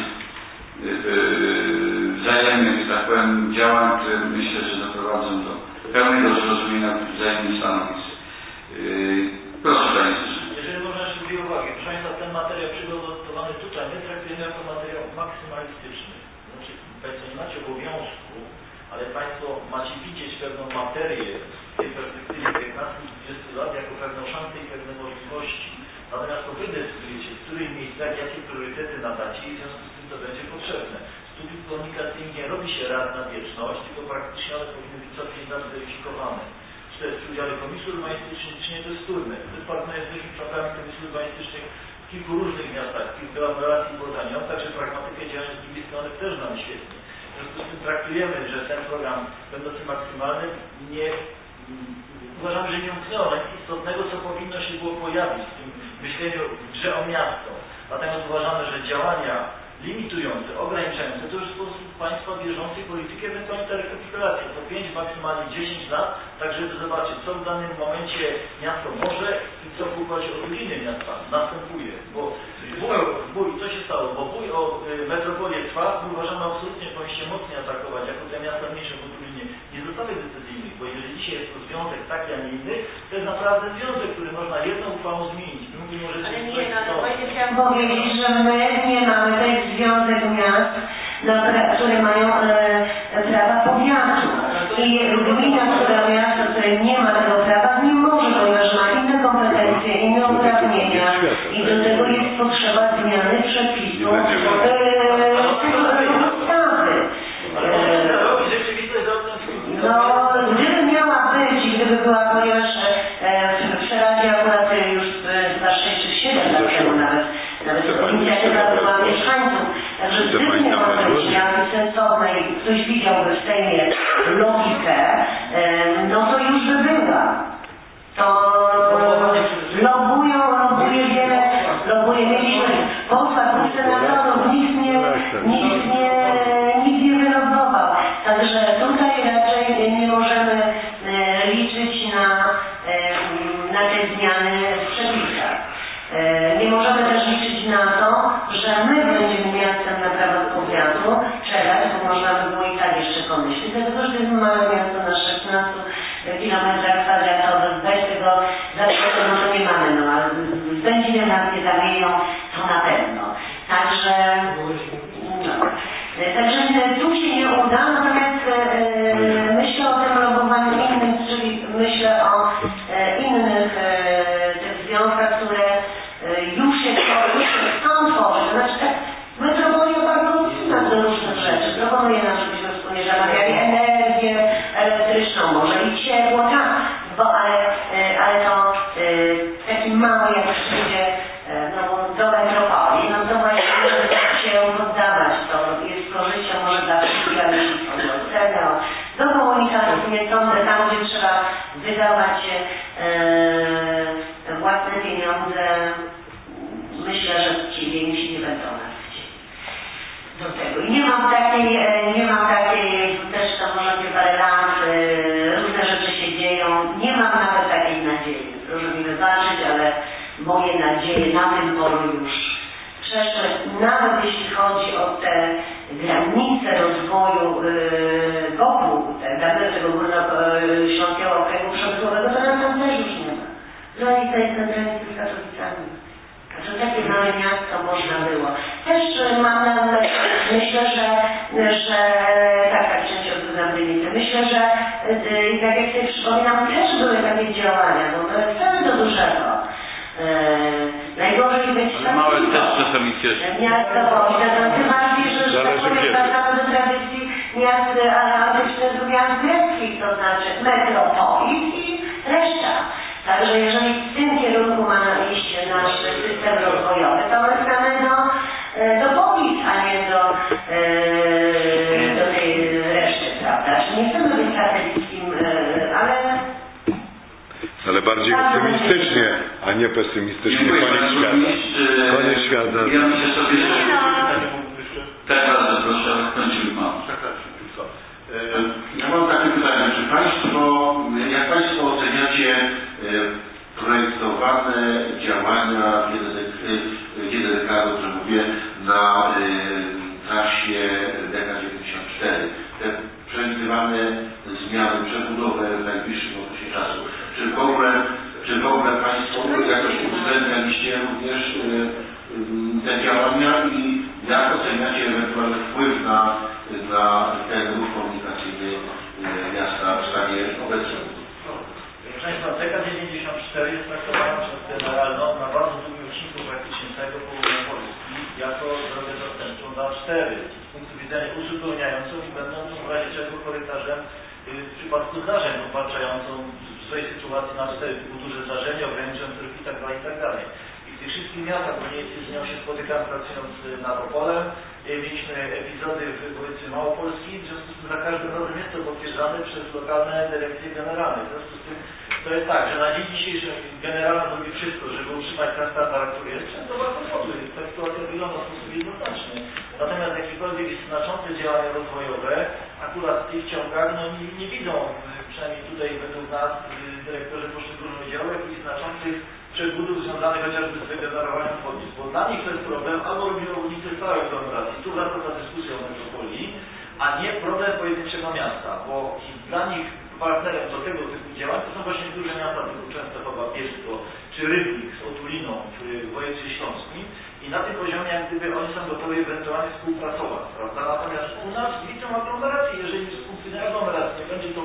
wzajemnych, że tak powiem, działań, które myślę, że doprowadzą do pełnego zrozumienia wzajemnych stanowisk. Proszę Panie Ministrze. Jeżeli można jeszcze dwie uwagi. Proszę Państwa, ten materiał przygotowany tutaj my traktujemy jako materiał maksymalistyczny. Znaczy, Państwo nie macie obowiązku, ale Państwo macie widzieć pewną materię w tej perspektywie 15-20 lat jako pewną szansę i pewne możliwości. Natomiast to Wy decydujecie, w których miejscach, jakie priorytety nadacie i w związku z tym to będzie potrzebne. Studiów komunikacyjnych nie robi się raz na wieczność, tylko praktycznie one powinny być co 5 lat weryfikowane. Czy to jest przy udziale Komisji Urbanistycznej, czy nie, to jest trudne. My jesteśmy członkami Komisji Urbanistycznej w kilku różnych miastach, w kilku aglomeracji i Poznaniu, także pragmatykę działania z drugiej strony też znamy świetnie. W związku z tym traktujemy, że ten program, będący maksymalny, uważam, że nie umknęło nic istotnego, co powinno się było pojawić w tym myśleniu w grze o miasto. Natomiast uważamy, że działania limitujące, ograniczające, to już w sposób państwa bieżącej polityki, ewentualnie ta rekapitulacja, to 5, maksymalnie 10 lat, tak żeby zobaczyć, co w danym momencie miasto może i co w układzie otulinym miasta następuje. Bo bój, co się stało? Bo bój o metropolię trwa, my uważamy absolutnie, powinniście mocniej atakować, jako te miasta mniejsze w otulinie, nie zostawiać decyzyjnych, bo jeżeli dzisiaj jest to związek taki, a nie inny, to jest naprawdę związek, który można jedną uchwałą zmienić. Ale nie, no właśnie chciałam powiedzieć, że my nie mamy, to jest związek miast, które mają prawa powiatu. I gmina, która miasto, które nie ma tego prawa, nie może, ponieważ ma inne kompetencje, inne uprawnienia i do tego jest potrzeba zmiany przepisów ustawy. No, gdyby miała być i gdyby była, ponieważ w Przeradzie akurat już chyba 6 czy 7 lat temu nawet inicjatywa była mieszkańców, także gdyby miała być sensowna i ktoś widziałby w Sejmie logikę, no to już by była. To mieliśmy posłów i senatorów, nikt nie wylobował. Także tutaj raczej nie możemy wydawać własne pieniądze, myślę, że ci więksi nie będą nas chcieli do tego. I nie mam takiej, też to może nie parę lat, różne rzeczy się dzieją, nie mam nawet takiej nadziei. Proszę mi wybaczyć, ale moje nadzieje na tym polu już przeszły, nawet jeśli chodzi o te granice rozwoju wokół tego Górnośląskiego Okręgu Przemysłowego, to nas tam też już nie ma. Granica jest na granicy z Katowicami. Także takie małe miasto można było. Też myślę, że tak część odbywa Dynicę. Myślę, że tak jak sobie przypominam, też były takie działania, bo to jest wcale do dużego. Najgorzej być ale małe też czasami cieszy. Miasto Polsce, to tym bardziej, że wracamy do tradycji miast antycznych lub miast greckich, to znaczy metropolis i reszta. Także jeżeli w tym kierunku ma iść nasz system rozwojowy, to my chcemy do polis, a nie do tej reszty, prawda? Że nie chcemy być katolickim, ale bardziej optymistycznie, a nie pesymistycznie. Koniec świata. Ja myślę sobie, że tak bardzo proszę, kończymy mam. Ja mam takie pytanie, jak Państwo oceniacie projektowane działania GDDK, dobrze mówię, na trasie DK94, te przewidywane zmiany, przebudowę w najbliższym okresie czasu. Czy w ogóle Państwo jakoś uwzględnialiście również te działania i jak oceniacie ewentualny wpływ na ten ruch komunikacyjny miasta w stanie obecnym? Proszę Państwa, DK94 jest traktowana przez generalną na bardzo długim odcinku praktycznie całego południa Polski jako drogę zastępczą dla 4 z punktu widzenia uzupełniającą i będącą w razie czego korytarzem w przypadku zdarzeń popatrzającą w swojej sytuacji na 4 typu duże zdarzenia, ograniczające ruch itd. I w tych wszystkich miastach, bo nie z nią się spotykam pracując nad Opolem, mieliśmy epizody w województwie małopolskim, w związku z tym za każdym razem jest to potwierdzane przez lokalne dyrekcje generalne. W związku z tym to jest tak, że na dzień dzisiejszy generalna zrobi wszystko, żeby utrzymać ten standard, który jest, często bardzo słabszy. Ta sytuacja wygląda w sposób jednoznaczny. Natomiast jakiekolwiek znaczące działania rozwojowe, akurat w tych ciągach, no nie widzą, przynajmniej tutaj według nas, dyrektorzy poszczególnych oddziałów, jakichś znaczących przebudów związanych chociażby z wygenerowaniem podnic, bo dla nich to jest problem, albo robimy obwodnicę całej aglomeracji, tu warto ta dyskusja o metropolii, a nie problem pojedynczego miasta, bo dla nich partnerem do tego typu działań to są właśnie duże miasta typu Częstochowa, Bielsko czy Rybnik z Otuliną w województwie śląskim i na tym poziomie jak gdyby oni są gotowi ewentualnie współpracować, prawda? Natomiast u nas widzą aglomerację, jeżeli z punktu widzenia aglomeracji nie będzie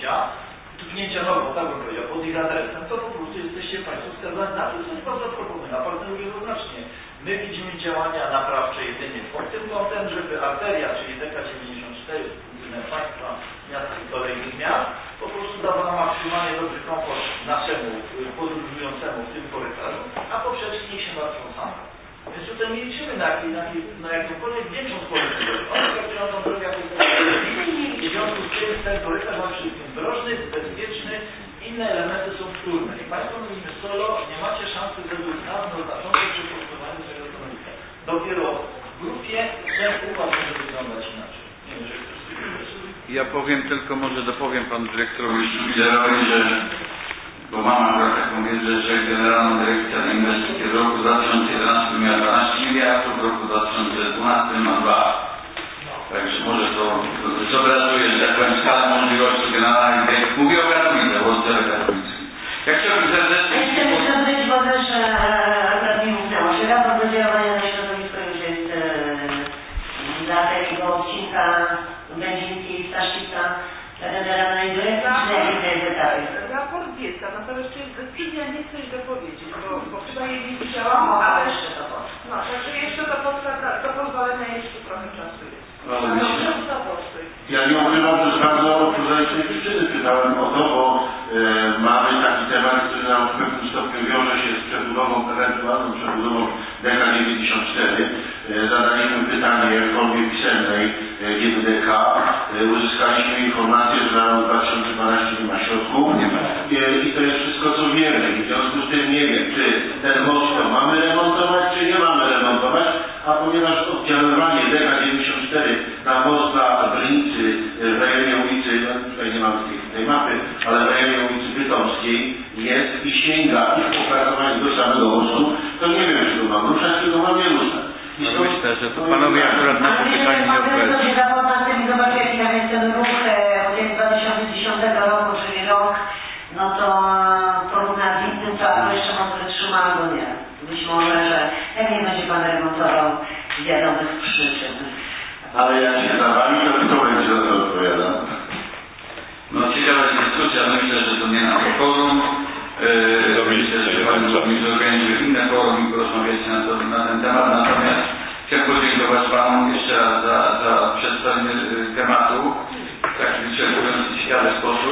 tupnięcia nogą, tak bym powiedział, pod ich adresem, to po prostu jesteście Państwo wskazani na to, co jest bardzo propozycyjne, a partnerów jednoznacznie. My widzimy działania naprawcze jedynie pod tym kątem, żeby arteria, czyli DK94 z punktu widzenia państwa, miast i kolejnych miast, po prostu dawała maksymalnie dobry komfort naszemu podróżującemu w tym korytarzu, a poprzeczki niech się martwią same. Więc tutaj nie liczymy na jakąkolwiek większą społeczność. One traktują tą drogę jako i w związku z tym ten korytarz ma wszystkim drożny, bezpieczny, inne elementy są wtórne. I Państwo mówimy solo, nie macie szansy według nas na znaczące przeforsowanie tego stanowiska. Dopiero w grupie ten układ może wyglądać inaczej. Nie wiem, że ja powiem tylko, może dopowiem Panu Dyrektorowi Szpilerowi, że bo mam akurat taką wiedzę, że Generalna Dyrekcja Inwestycji w roku 2011 miała 12 miliardów, w roku 2012 ma 2. Także może to zobrazuje, że tak powiem, skalę możliwości generalnych dyrekcji. Mówię o Katowicach, o oddziale katowickim. Jak chciałbym serdecznie... Chcę powiedzieć, bo też akurat mi mówiło, że raport do działania na środowisko już jest dla takiego odcinka Będzińskiej i Staszica Generalnej Dyrekcji. Raport jest, natomiast czy decyzja nie chce się dopowiedzieć, bo chyba jej nie widziałam, ale jeszcze to no, także jeszcze do pozwolenia jeszcze trochę czasu jest. Ja nie ukrywam, że z bardzo prozaicznej przyczyny pytałem o to, bo mamy taki temat, który nam w pewnym stopniu wiąże się z przebudową, ewentualną przebudową DK94. Zadaliśmy pytanie w formie pisemnej GDDK. Uzyskaliśmy informację, że na rok 2012 nie ma środków. ponieważ oddziaływanie DK94 na most na Brynicy w rejonie ulicy, no tutaj nie mamy tej mapy, ale w rejonie ulicy Bytomskiej jest i sięga ich opracowanie do samego mostu, to nie wiem, czy go mam ruszać, czy go mam nie ruszać. No myślę, że to panowie akurat na to pytanie nie odpowiedzą. Ale się zapoznać z tym i zobaczyć, jaki tam jest ten ruch od 2010 roku, czyli rok, no to porównać z innym, to albo jeszcze może wytrzyma, albo nie. Być może, że jak nie będzie pan remontował z wiadomych przyczyn. Ale jak się zawali, to kto będzie za to odpowiadał? No ciekawa jest dyskusja, no myślę, że to nie na to forum. Myślę, że Pani Burmistrz zorganizuje inne forum i porozmawiać na ten temat. Natomiast chciałem podziękować Panu jeszcze raz za przedstawienie tematu w taki wyczerpujący, ciekawy sposób.